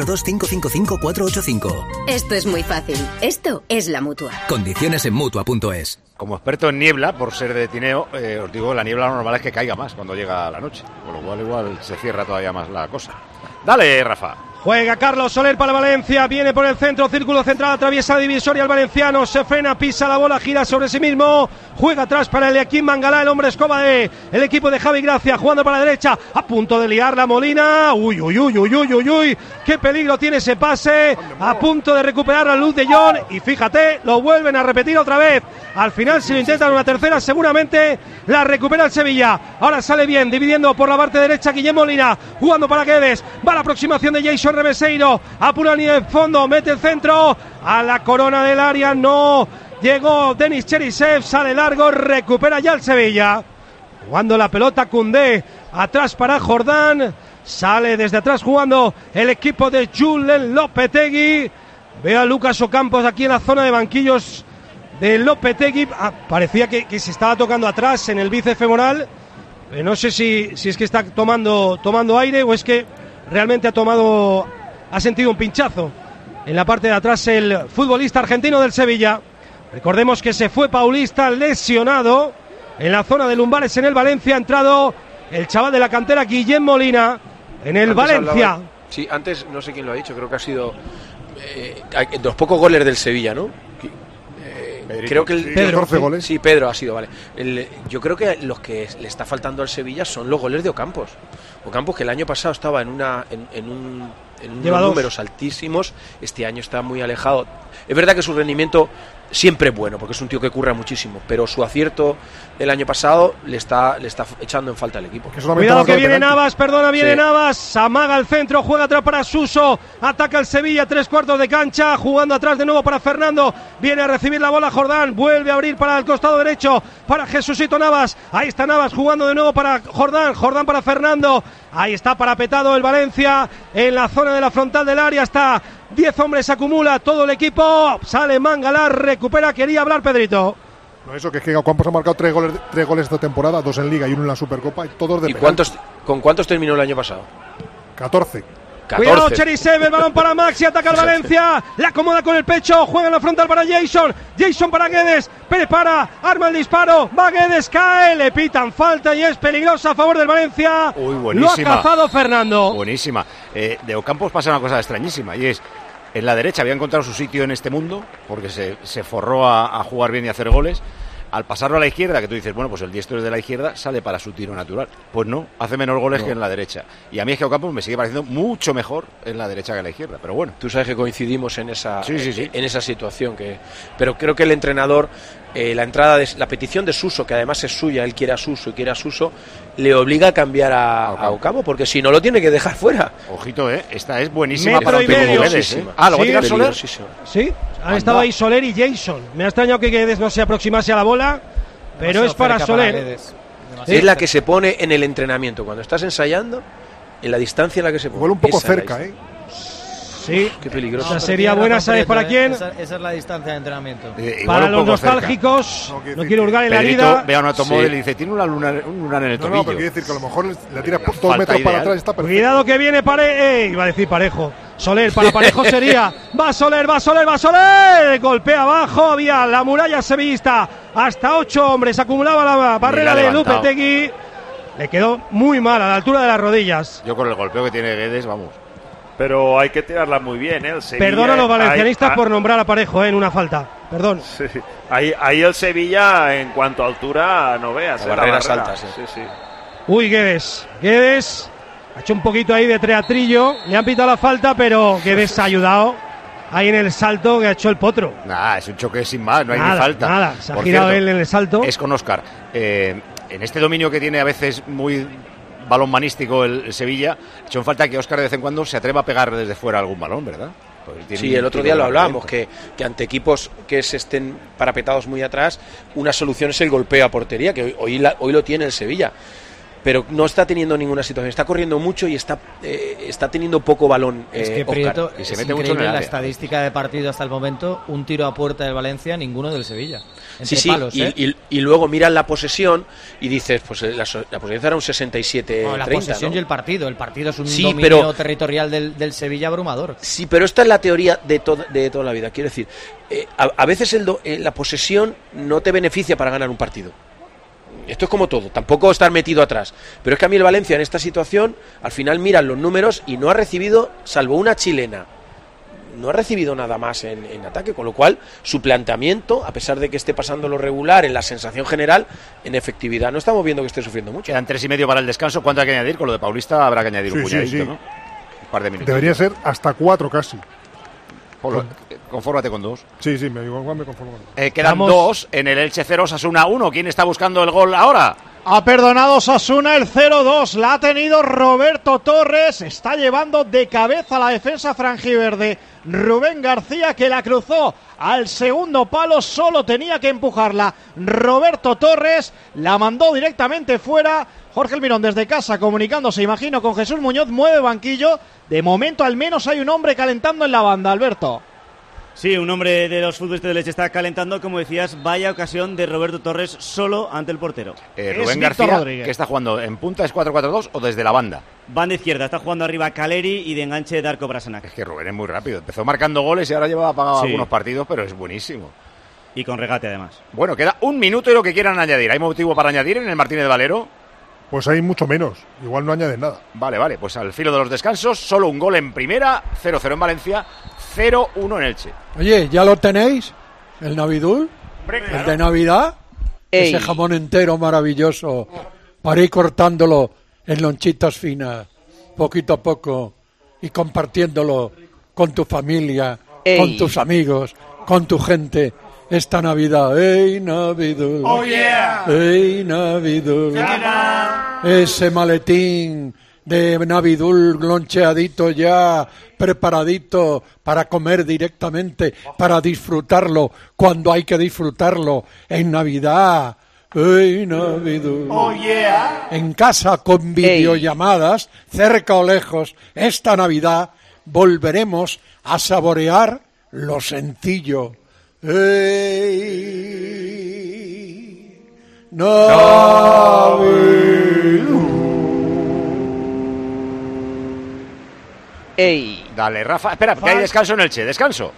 902-555-485. Esto es muy fácil. Esto es la Mutua. Condiciones en Mutua.es. Como experto en niebla, por ser de Tineo, os digo, la niebla normal es que caiga más cuando llega la noche. Con lo cual igual se cierra todavía más la cosa. Dale, Rafa. Juega Carlos Soler para Valencia, viene por el centro, círculo central, atraviesa la divisoria el valenciano, se frena, pisa la bola, gira sobre sí mismo, juega atrás para Eliaquín Mangalá, el hombre escoba de el equipo de Javi Gracia, jugando para la derecha, a punto de liar la Molina, uy, qué peligro tiene ese pase, a punto de recuperar la luz de John, y fíjate, lo vuelven a repetir otra vez, al final si lo intentan una tercera seguramente la recupera el Sevilla, ahora sale bien, dividiendo por la parte derecha Guillermo Molina, jugando para Guedes, va la aproximación de Jason Reveseiro, apura ni en fondo, mete el centro a la corona del área, no llegó Denis Cherisev, sale largo, recupera ya el Sevilla, jugando la pelota Koundé, atrás para Jordán, sale desde atrás jugando el equipo de Julen Lopetegui, veo a Lucas Ocampos aquí en la zona de banquillos de Lopetegui, parecía que se estaba tocando atrás en el bíceps femoral, no sé si es que está tomando aire o es que realmente ha sentido un pinchazo. en la parte de atrás el futbolista argentino del Sevilla. Recordemos que se fue Paulista lesionado en la zona de lumbares en el Valencia. Ha entrado el chaval de la cantera Guillem Molina en el Valencia. Sí, antes no sé quién lo ha dicho, creo que ha sido de los pocos goles del Sevilla, ¿no? Creo que Pedro, 14 goles. Sí, Pedro ha sido, vale. Yo creo que los que le está faltando al Sevilla son los goles de Ocampos. Ocampos, que el año pasado estaba en unos números altísimos, este año está muy alejado. Es verdad que su rendimiento siempre es bueno, porque es un tío que curra muchísimo, pero su acierto el año pasado le está echando en falta al equipo. Cuidado que viene Navas, viene Navas, amaga al centro, juega atrás para Suso, ataca el Sevilla, 3/4 de cancha, jugando atrás de nuevo para Fernando, viene a recibir la bola Jordán, vuelve a abrir para el costado derecho, para Jesucito Navas, ahí está Navas jugando de nuevo para Jordán para Fernando, ahí está parapetado el Valencia, en la zona de la frontal del área, está 10 hombres, acumula todo el equipo, sale Mangalar, recupera, quería hablar Pedrito. No, eso, que es que Ocampos ha marcado 3 goles esta temporada, 2 en Liga y 1 en la Supercopa, y todos de penalti. ¿Con cuántos terminó el año pasado? 14. Cuidado, Cherisev, el balón para Maxi, ataca el Valencia, la acomoda con el pecho, juega en la frontal para Jason para Guedes, prepara, arma el disparo, va Guedes, cae, le pitan falta y es peligrosa a favor del Valencia. Uy, buenísima. Lo ha cazado Fernando. Buenísima. De Ocampos pasa una cosa extrañísima, y es, en la derecha había encontrado su sitio en este mundo, porque se forró a jugar bien y a hacer goles. Al pasarlo a la izquierda, que tú dices, bueno, pues el diestro es de la izquierda, sale para su tiro natural. Pues no, hace menos goles que en la derecha. Y a mí es que Ocampos me sigue pareciendo mucho mejor en la derecha que en la izquierda, pero bueno. Tú sabes que coincidimos en esa, sí. En esa situación, pero creo que el entrenador, la petición de Suso, que además es suya, él quiere a Suso y quiere a Suso, le obliga a cambiar a Ocampos, porque si no lo tiene que dejar fuera. Ojito, esta es buenísima. Metro para un tipo como Guedes, ¿lo va a tirar Soler? Sí, han estado ahí Soler y Jason. Me ha extrañado que Guedes no se aproximase a la bola, pero es para Soler. Es la que se pone en el entrenamiento, cuando estás ensayando, en la distancia en la que se pone. Igual un poco cerca, Sí, qué peligroso. Esa sería buena, ¿sabes para quién? Esa es la distancia de entrenamiento. Para los nostálgicos, no quiero hurgar en la herida. Ve a un automóvil y dice, tiene un lunar en el tobillo. No, pero quiere decir que a lo mejor le tiras 2 metros para atrás y está perfecto. Cuidado que viene iba a decir Parejo. Soler, para Parejo sería. Va Soler. Golpea abajo, había la muralla sevillista. Hasta 8 hombres, acumulaba la barrera de Lupetegui. Le quedó muy mal, a la altura de las rodillas. Yo con el golpeo que tiene Guedes, vamos. Pero hay que tirarla muy bien, el Sevilla. Perdona a los valencianistas por nombrar a Parejo en una falta. Perdón. Sí. Ahí el Sevilla, en cuanto a altura, no veas. Barreras altas. Sí. Uy, Guedes ha hecho un poquito ahí de teatrillo. Le han pitado la falta, pero Guedes ha ayudado ahí en el salto que ha hecho el potro. Es un choque sin más, no hay ni falta. Nada, se ha girado él en el salto. Es con Óscar. En este dominio que tiene a veces muy balonmanístico el Sevilla, ha hecho en falta que Óscar de vez en cuando se atreva a pegar desde fuera algún balón, ¿verdad? Sí, el otro día lo hablábamos, que ante equipos que se estén parapetados muy atrás, una solución es el golpeo a portería, que hoy lo tiene el Sevilla. Pero no está teniendo ninguna situación, está corriendo mucho y está teniendo poco balón. Es que Prieto, y se mete mucho en la estadística de partido hasta el momento, un tiro a puerta del Valencia, ninguno del Sevilla. Sí, palos, y luego miras la posesión y dices, pues la posesión era un 67-30. La posesión, ¿no? Y el partido es un dominio territorial del Sevilla abrumador. Sí, pero esta es la teoría de toda la vida. Quiero decir, a veces la posesión no te beneficia para ganar un partido. Esto es como todo, tampoco estar metido atrás. Pero es que a mí el Valencia en esta situación, al final miran los números y no ha recibido, salvo una chilena, no ha recibido nada más en ataque, con lo cual su planteamiento, a pesar de que esté pasando lo regular en la sensación general, en efectividad no estamos viendo que esté sufriendo mucho. Quedan 3:30 para el descanso. ¿Cuánto hay que añadir? Con lo de Paulista habrá que añadir un puñadito, ¿no? Un par de minutos. Debería ser hasta 4 casi. Confórmate con 2. Sí, me conformo con 2. Quedan 2 en el Elche 0, Osasuna 1. ¿Quién está buscando el gol ahora? Ha perdonado Osasuna el 0-2. La ha tenido Roberto Torres. Está llevando de cabeza la defensa franjiverde. Rubén García, que la cruzó al segundo palo. Solo tenía que empujarla Roberto Torres. La mandó directamente fuera. Jorge Almirón desde casa comunicándose, imagino, con Jesús Muñoz. Mueve banquillo. De momento al menos hay un hombre calentando en la banda, Alberto. Sí, un hombre de los futbolistas de Leche está calentando, como decías, vaya ocasión de Roberto Torres solo ante el portero. Rubén García, que está jugando en punta, ¿es 4-4-2 o desde la banda? Banda izquierda, está jugando arriba Caleri y de enganche Darko Brasanac. Es que Rubén es muy rápido, empezó marcando goles y ahora lleva apagado algunos partidos, pero es buenísimo. Y con regate además. Bueno, queda un minuto y lo que quieran añadir. ¿Hay motivo para añadir en el Martínez Valero? Pues hay mucho menos, igual no añaden nada. Vale, pues al filo de los descansos, solo un gol en primera, 0-0 en Valencia, 0-1 en Elche. Oye, ¿ya lo tenéis? ¿El Navidul? ¿El de Navidad? Ey. Ese jamón entero maravilloso, para ir cortándolo en lonchitas finas, poquito a poco, y compartiéndolo con tu familia, con tus amigos, con tu gente. Esta Navidad, ¡ey, Navidul! ¡Oh, yeah! ¡Ey, Navidul! Ese maletín de Navidul loncheadito ya, preparadito para comer directamente, para disfrutarlo cuando hay que disfrutarlo en Navidad. ¡Ey, Navidul! ¡Oh, yeah! En casa con videollamadas, cerca o lejos, esta Navidad volveremos a saborear lo sencillo. ¡Ey! ¡Ey! Dale, Rafa. Espera, que hay descanso en Elche. Descanso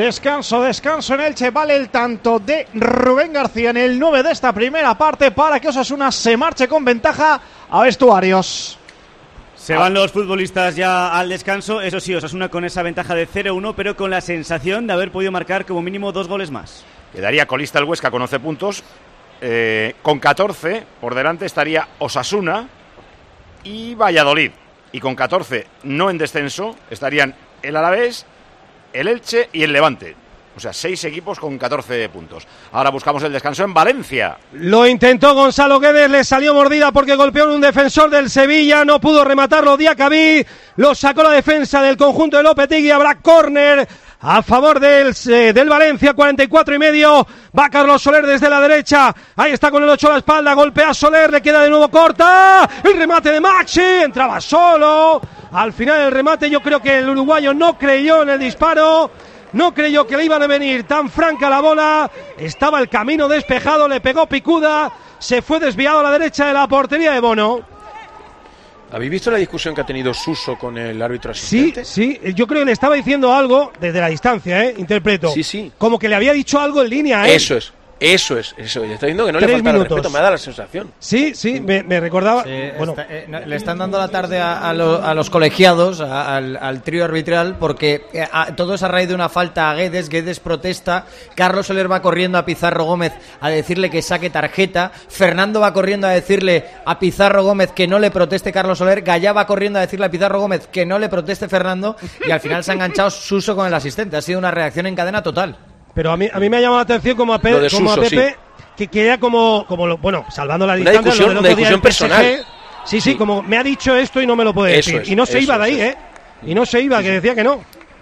en Elche. Vale el tanto de Rubén García en el 9 de esta primera parte para que Osasuna se marche con ventaja a vestuarios. Se van los futbolistas ya al descanso. Eso sí, Osasuna con esa ventaja de 0-1, pero con la sensación de haber podido marcar como mínimo 2 goles más. Quedaría colista el Huesca con 11 puntos. Con 14 por delante estaría Osasuna y Valladolid. Y con 14 no en descenso estarían el Alavés, el Elche y el Levante. O sea, 6 equipos con 14 puntos. Ahora buscamos el descanso en Valencia. Lo intentó Gonzalo Guedes, le salió mordida porque golpeó en un defensor del Sevilla, no pudo rematarlo Diacabí, lo sacó la defensa del conjunto de Lopetegui, habrá córner a favor del Valencia, 44 y medio, va Carlos Soler desde la derecha, ahí está con el 8 a la espalda, golpea a Soler, le queda de nuevo corta, el remate de Maxi, entraba solo, al final el remate yo creo que el uruguayo no creyó en el disparo, no creyó que le iban a venir tan franca la bola, estaba el camino despejado, le pegó picuda, se fue desviado a la derecha de la portería de Bono. ¿Habéis visto la discusión que ha tenido Suso con el árbitro asistente? Sí, yo creo que le estaba diciendo algo desde la distancia, interpreto. Sí. Como que le había dicho algo en línea, Eso es. Le está diciendo que no le falta el respeto, me da la sensación. Sí, me recordaba. Sí, bueno. Le están dando la tarde a los colegiados, al trío arbitral, porque todo es a raíz de una falta a Guedes. Guedes protesta, Carlos Soler va corriendo a Pizarro Gómez a decirle que saque tarjeta, Fernando va corriendo a decirle a Pizarro Gómez que no le proteste Carlos Soler, Gallá va corriendo a decirle a Pizarro Gómez que no le proteste Fernando, y al final se ha enganchado Suso con el asistente. Ha sido una reacción en cadena total. Pero a mí me ha llamado la atención como a Pepe, sí, que era como salvando la distancia. Una discusión personal. Sí, como me ha dicho esto y no me lo puede decir. Y no se iba de ahí, Y no se iba, que decía que no.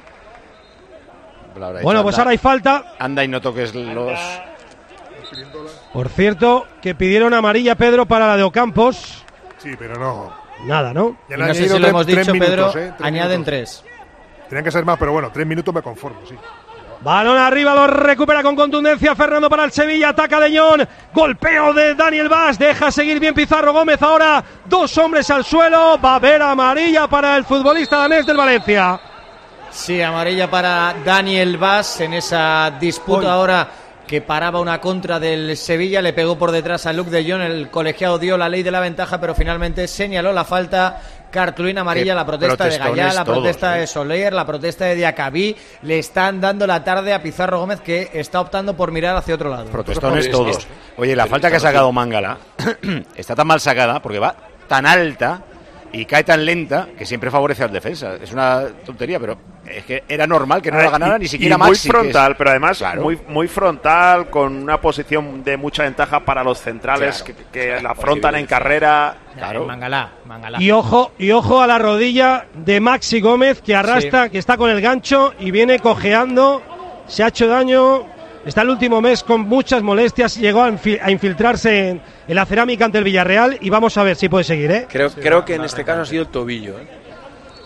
Bueno, pues ahora hay falta. Anda y no toques los... Por cierto, que pidieron amarilla, Pedro, para la de Ocampos. Sí, pero no. Nada, ¿no? Y no sé si lo hemos dicho, Pedro, añaden 3. Tenían que ser más, pero bueno, 3 minutos me conformo, sí. Balón arriba, lo recupera con contundencia Fernando para el Sevilla, ataca De Jong, golpeo de Daniel Vaz, deja seguir bien Pizarro Gómez, ahora 2 hombres al suelo, va a haber amarilla para el futbolista danés del Valencia. Sí, amarilla para Daniel Vaz en esa disputa ahora que paraba una contra del Sevilla, le pegó por detrás a Luke De Jong, el colegiado dio la ley de la ventaja, pero finalmente señaló la falta. Cartulina amarilla, la protesta de Gallá, la protesta de Soler, la protesta de Diacabí. Le están dando la tarde a Pizarro Gómez, que está optando por mirar hacia otro lado. Protestones todos. Oye, la falta que ha sacado Mangala está tan mal sacada porque va tan alta y cae tan lenta que siempre favorece al defensa. Es una tontería, pero es que era normal que no la ganara ni siquiera Maxi. Muy frontal, pero además muy frontal, con una posición de mucha ventaja para los centrales, que la afrontan en carrera. Claro. Mangala. Y ojo a la rodilla de Maxi Gómez, que arrastra, que está con el gancho y viene cojeando, se ha hecho daño. Está el último mes con muchas molestias, llegó a infiltrarse en la cerámica ante el Villarreal y vamos a ver si puede seguir, Creo que en este caso ha sido el tobillo,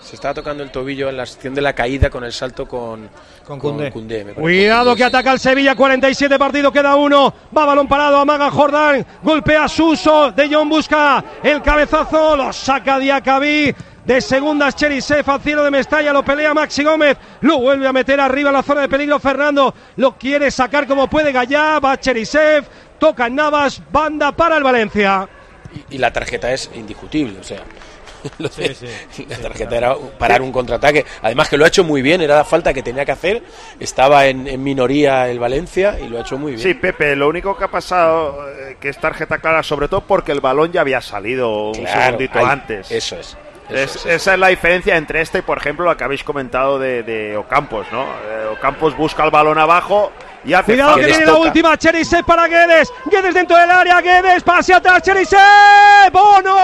Se estaba tocando el tobillo en la sección de la caída con el salto con Koundé. Cuidado que ataca el Sevilla, 47 partidos, queda 1. Va balón parado, amaga Jordán, golpea Suso, De Jong busca el cabezazo, lo saca Diacabí. De segundas, Cherisev al cielo de Mestalla, lo pelea Maxi Gómez, lo vuelve a meter arriba en la zona de peligro Fernando, lo quiere sacar como puede Gallá, va Cherisev, toca en Navas, banda para el Valencia. Y la tarjeta es indiscutible, o sea, la tarjeta era parar un contraataque, además que lo ha hecho muy bien, era la falta que tenía que hacer, estaba en minoría el Valencia y lo ha hecho muy bien. Sí, Pepe, lo único que ha pasado que es tarjeta clara, sobre todo porque el balón ya había salido un segundito antes. Eso es. Esa es la diferencia entre y, por ejemplo, lo que habéis comentado de Ocampos, ¿no? Ocampos busca el balón abajo y hace... Cuidado que viene la última, Cherisev para Guedes. Guedes dentro del área, Guedes, pase atrás, Cherisev. ¡Bono!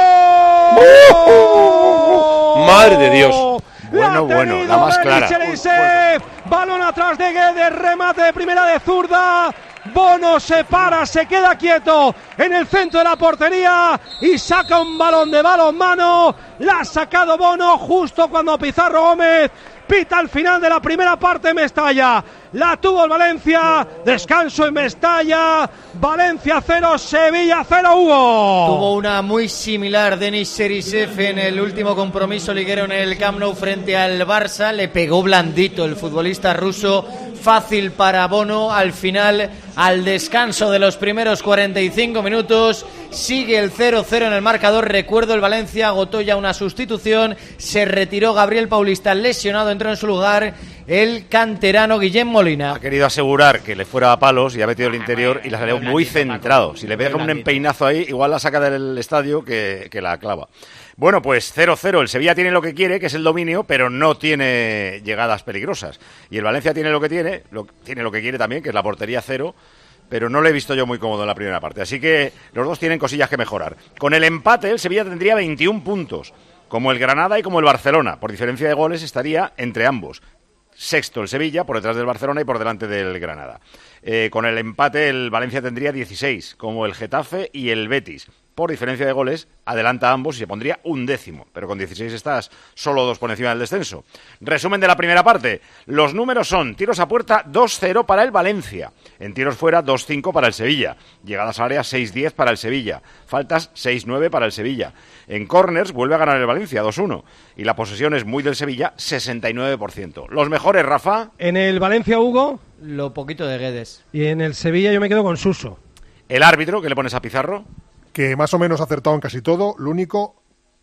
¡Madre de Dios! Bueno, la más clara. Cherisev, balón atrás de Guedes, remate de primera de zurda. Bono se para, se queda quieto en el centro de la portería y saca un balón de balonmano. La ha sacado Bono justo cuando Pizarro Gómez pita al final de la primera parte en Mestalla. La tuvo el Valencia, descanso en Mestalla, Valencia 0, Sevilla 0, Hugo. Tuvo una muy similar Denis Cherisev en el último compromiso liguero en el Camp Nou frente al Barça, le pegó blandito el futbolista ruso, fácil para Bono. Al final, al descanso de los primeros 45 minutos, sigue el 0-0 en el marcador. Recuerdo, el Valencia agotó ya una sustitución, se retiró Gabriel Paulista lesionado, entró en su lugar el canterano Guillem Molina. Ha querido asegurar que le fuera a palos y ha metido el interior y la salió muy centrado. Si le pega un empeinazo ahí, igual la saca del estadio que la clava. Bueno, pues 0-0. El Sevilla tiene lo que quiere, que es el dominio, pero no tiene llegadas peligrosas. Y el Valencia tiene lo que tiene lo que quiere también, que es la portería cero, pero no lo he visto yo muy cómodo en la primera parte. Así que los dos tienen cosillas que mejorar. Con el empate, el Sevilla tendría 21 puntos, como el Granada y como el Barcelona. Por diferencia de goles estaría entre ambos. Sexto el Sevilla, por detrás del Barcelona y por delante del Granada. Con el empate el Valencia tendría 16, como el Getafe y el Betis. Por diferencia de goles, adelanta a ambos y se pondría 11º, pero con 16 estás solo 2 por encima del descenso. Resumen de la primera parte. Los números son: tiros a puerta 2-0 para el Valencia, en tiros fuera 2-5 para el Sevilla, llegadas al área 6-10 para el Sevilla, faltas 6-9 para el Sevilla. En corners vuelve a ganar el Valencia 2-1 y la posesión es muy del Sevilla, 69%. Los mejores, Rafa. En el Valencia, Hugo, lo poquito de Guedes. Y en el Sevilla yo me quedo con Suso. El árbitro, ¿qué le pones a Pizarro? Que más o menos ha acertado en casi todo, lo único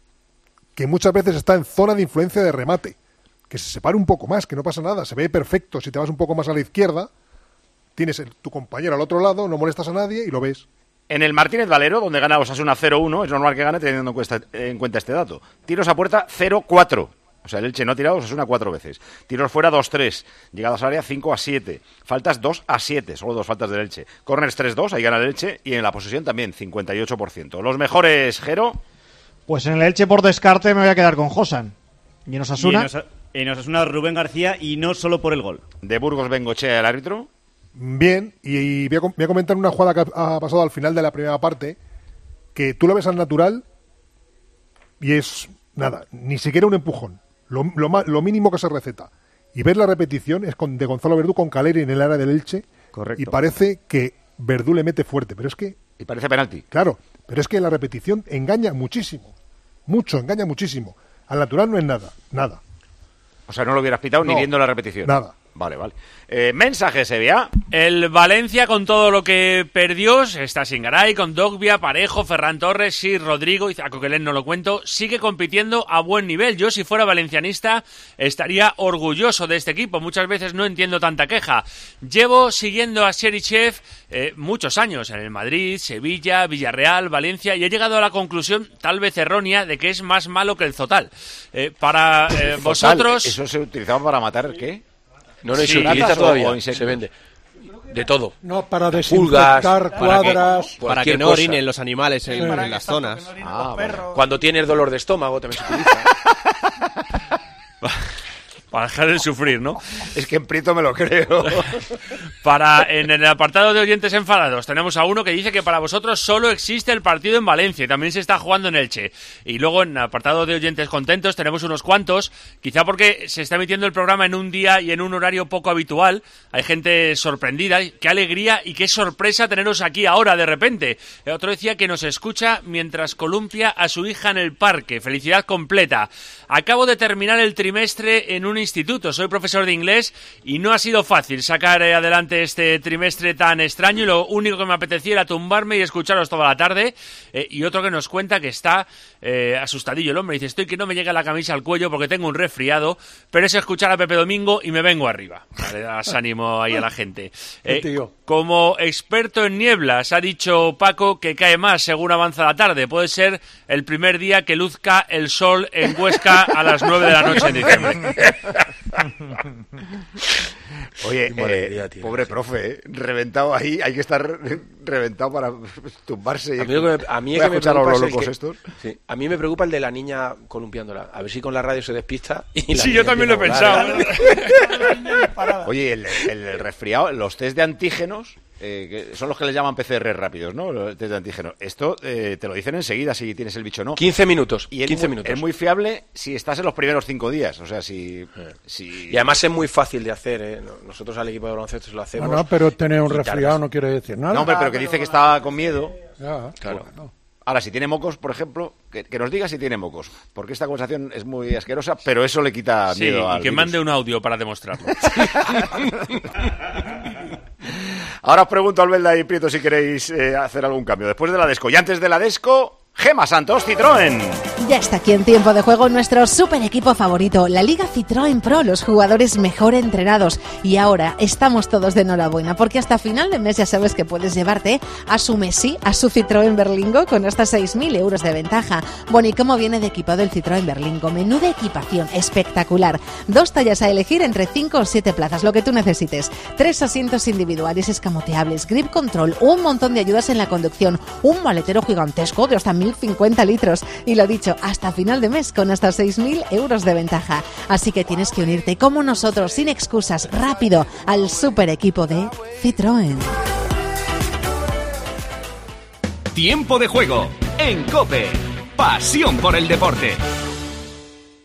que muchas veces está en zona de influencia de remate, que se separe un poco más, que no pasa nada, se ve perfecto. Si te vas un poco más a la izquierda, tienes tu compañero al otro lado, no molestas a nadie y lo ves. En el Martínez Valero, donde gana Osasuna 0-1, es normal que gane teniendo en cuenta este dato. Tiros a puerta 0-4. O sea, el Elche no ha tirado Osasuna 4 veces. Tiros fuera 2-3. Llegadas al área 5-7. Faltas 2-7. Solo 2 faltas del Elche. Corners 3-2. Ahí gana el Elche. Y en la posesión también, 58%. Los mejores, Jero. Pues en el Elche, por descarte, me voy a quedar con Josan. ¿Y en Osasuna? En Osasuna, Rubén García, y no solo por el gol. De Burgos Bengochea, el árbitro. Bien, y voy a comentar una jugada que ha pasado al final de la primera parte, que tú lo ves al natural y es nada, ni siquiera un empujón. Lo mínimo que se receta. Y ver la repetición es de Gonzalo Verdú con Caleri en el área del Elche. Correcto. Y parece que Verdú le mete fuerte, pero es que... Y parece penalti. Claro, pero es que la repetición engaña muchísimo. Engaña muchísimo. Al natural no es nada. O sea, no lo hubieras pitado ni viendo la repetición. Nada. Vale. Mensaje, Sevilla. El Valencia, con todo lo que perdió, está sin Garay, con Dogbia, Parejo, Ferran Torres, sí, Rodrigo, y a Coquelin no lo cuento, sigue compitiendo a buen nivel. Yo, si fuera valencianista, estaría orgulloso de este equipo. Muchas veces no entiendo tanta queja. Llevo siguiendo a Cherisev muchos años, en el Madrid, Sevilla, Villarreal, Valencia, y he llegado a la conclusión, tal vez errónea, de que es más malo que el Zotal. Para vosotros... ¿Eso se utilizaba para matar qué? No, se utiliza todavía, se vende. De todo. No, para desinfectar cuadras. Para que no orinen los animales en las zonas. Cuando tienes dolor de estómago también se utiliza. para dejar de sufrir, ¿no? Es que en Prieto me lo creo. En el apartado de oyentes enfadados tenemos a uno que dice que para vosotros solo existe el partido en Valencia y también se está jugando en Elche. Y luego en el apartado de oyentes contentos tenemos unos cuantos, quizá porque se está emitiendo el programa en un día y en un horario poco habitual. Hay gente sorprendida. Qué alegría y qué sorpresa teneros aquí ahora de repente. Otro decía que nos escucha mientras columpia a su hija en el parque. Felicidad completa. Acabo de terminar el trimestre en un instituto. Soy profesor de inglés y no ha sido fácil sacar adelante este trimestre tan extraño y lo único que me apetecía era tumbarme y escucharos toda la tarde. Y otro que nos cuenta que está asustadillo el hombre. Dice, estoy que no me llega la camisa al cuello porque tengo un resfriado, pero es escuchar a Pepe Domingo y me vengo arriba. Le das ánimo ahí a la gente. Como experto en nieblas, ha dicho Paco que cae más según avanza la tarde. Puede ser el primer día que luzca el sol en Huesca a las 9 de la noche en diciembre. Oye, pobre profe, reventado ahí, hay que estar reventado para tumbarse. A mí me preocupa el de la niña columpiándola. A ver si con la radio se despista. Sí, yo también lo he pensado. Oye, el resfriado, los test de antígenos, que son los que le llaman PCR rápidos, ¿no? Los test de antígenos. Esto te lo dicen enseguida si tienes el bicho o no. 15 minutos. Y es muy fiable si estás en los primeros 5 días. O sea, si... Y además es muy fácil de hacer, ¿eh? Nosotros al equipo de baloncesto lo hacemos. No, pero tener un resfriado no quiere decir nada. No, hombre, pero que dice que está con miedo. Ya, claro. Bueno. Ahora, si tiene mocos, por ejemplo, que nos diga si tiene mocos. Porque esta conversación es muy asquerosa, pero eso le quita miedo al y que virus. mande un audio para demostrarlo. Ahora os pregunto, Albelda y Prieto, si queréis hacer algún cambio. Después de la Desco y antes de la Desco, Gemma Santos, Citroën. Ya está aquí en tiempo de juego nuestro super equipo favorito, la Liga Citroën Pro, los jugadores mejor entrenados. Y ahora estamos todos de enhorabuena, porque hasta final de mes ya sabes que puedes llevarte a su Messi, a su Citroën Berlingo, con hasta 6.000 euros de ventaja. Bueno, ¿y cómo viene de equipado el Citroën Berlingo? Menuda equipación, espectacular. 2 tallas a elegir entre 5 o 7 plazas, lo que tú necesites. 3 asientos individuales escamoteables, grip control, un montón de ayudas en la conducción, un maletero gigantesco de hasta 1.050 litros. Y lo dicho, hasta final de mes con hasta 6.000 euros de ventaja. Así que tienes que unirte como nosotros, sin excusas, rápido, al super equipo de Citroën. Tiempo de juego en COPE. Pasión por el deporte.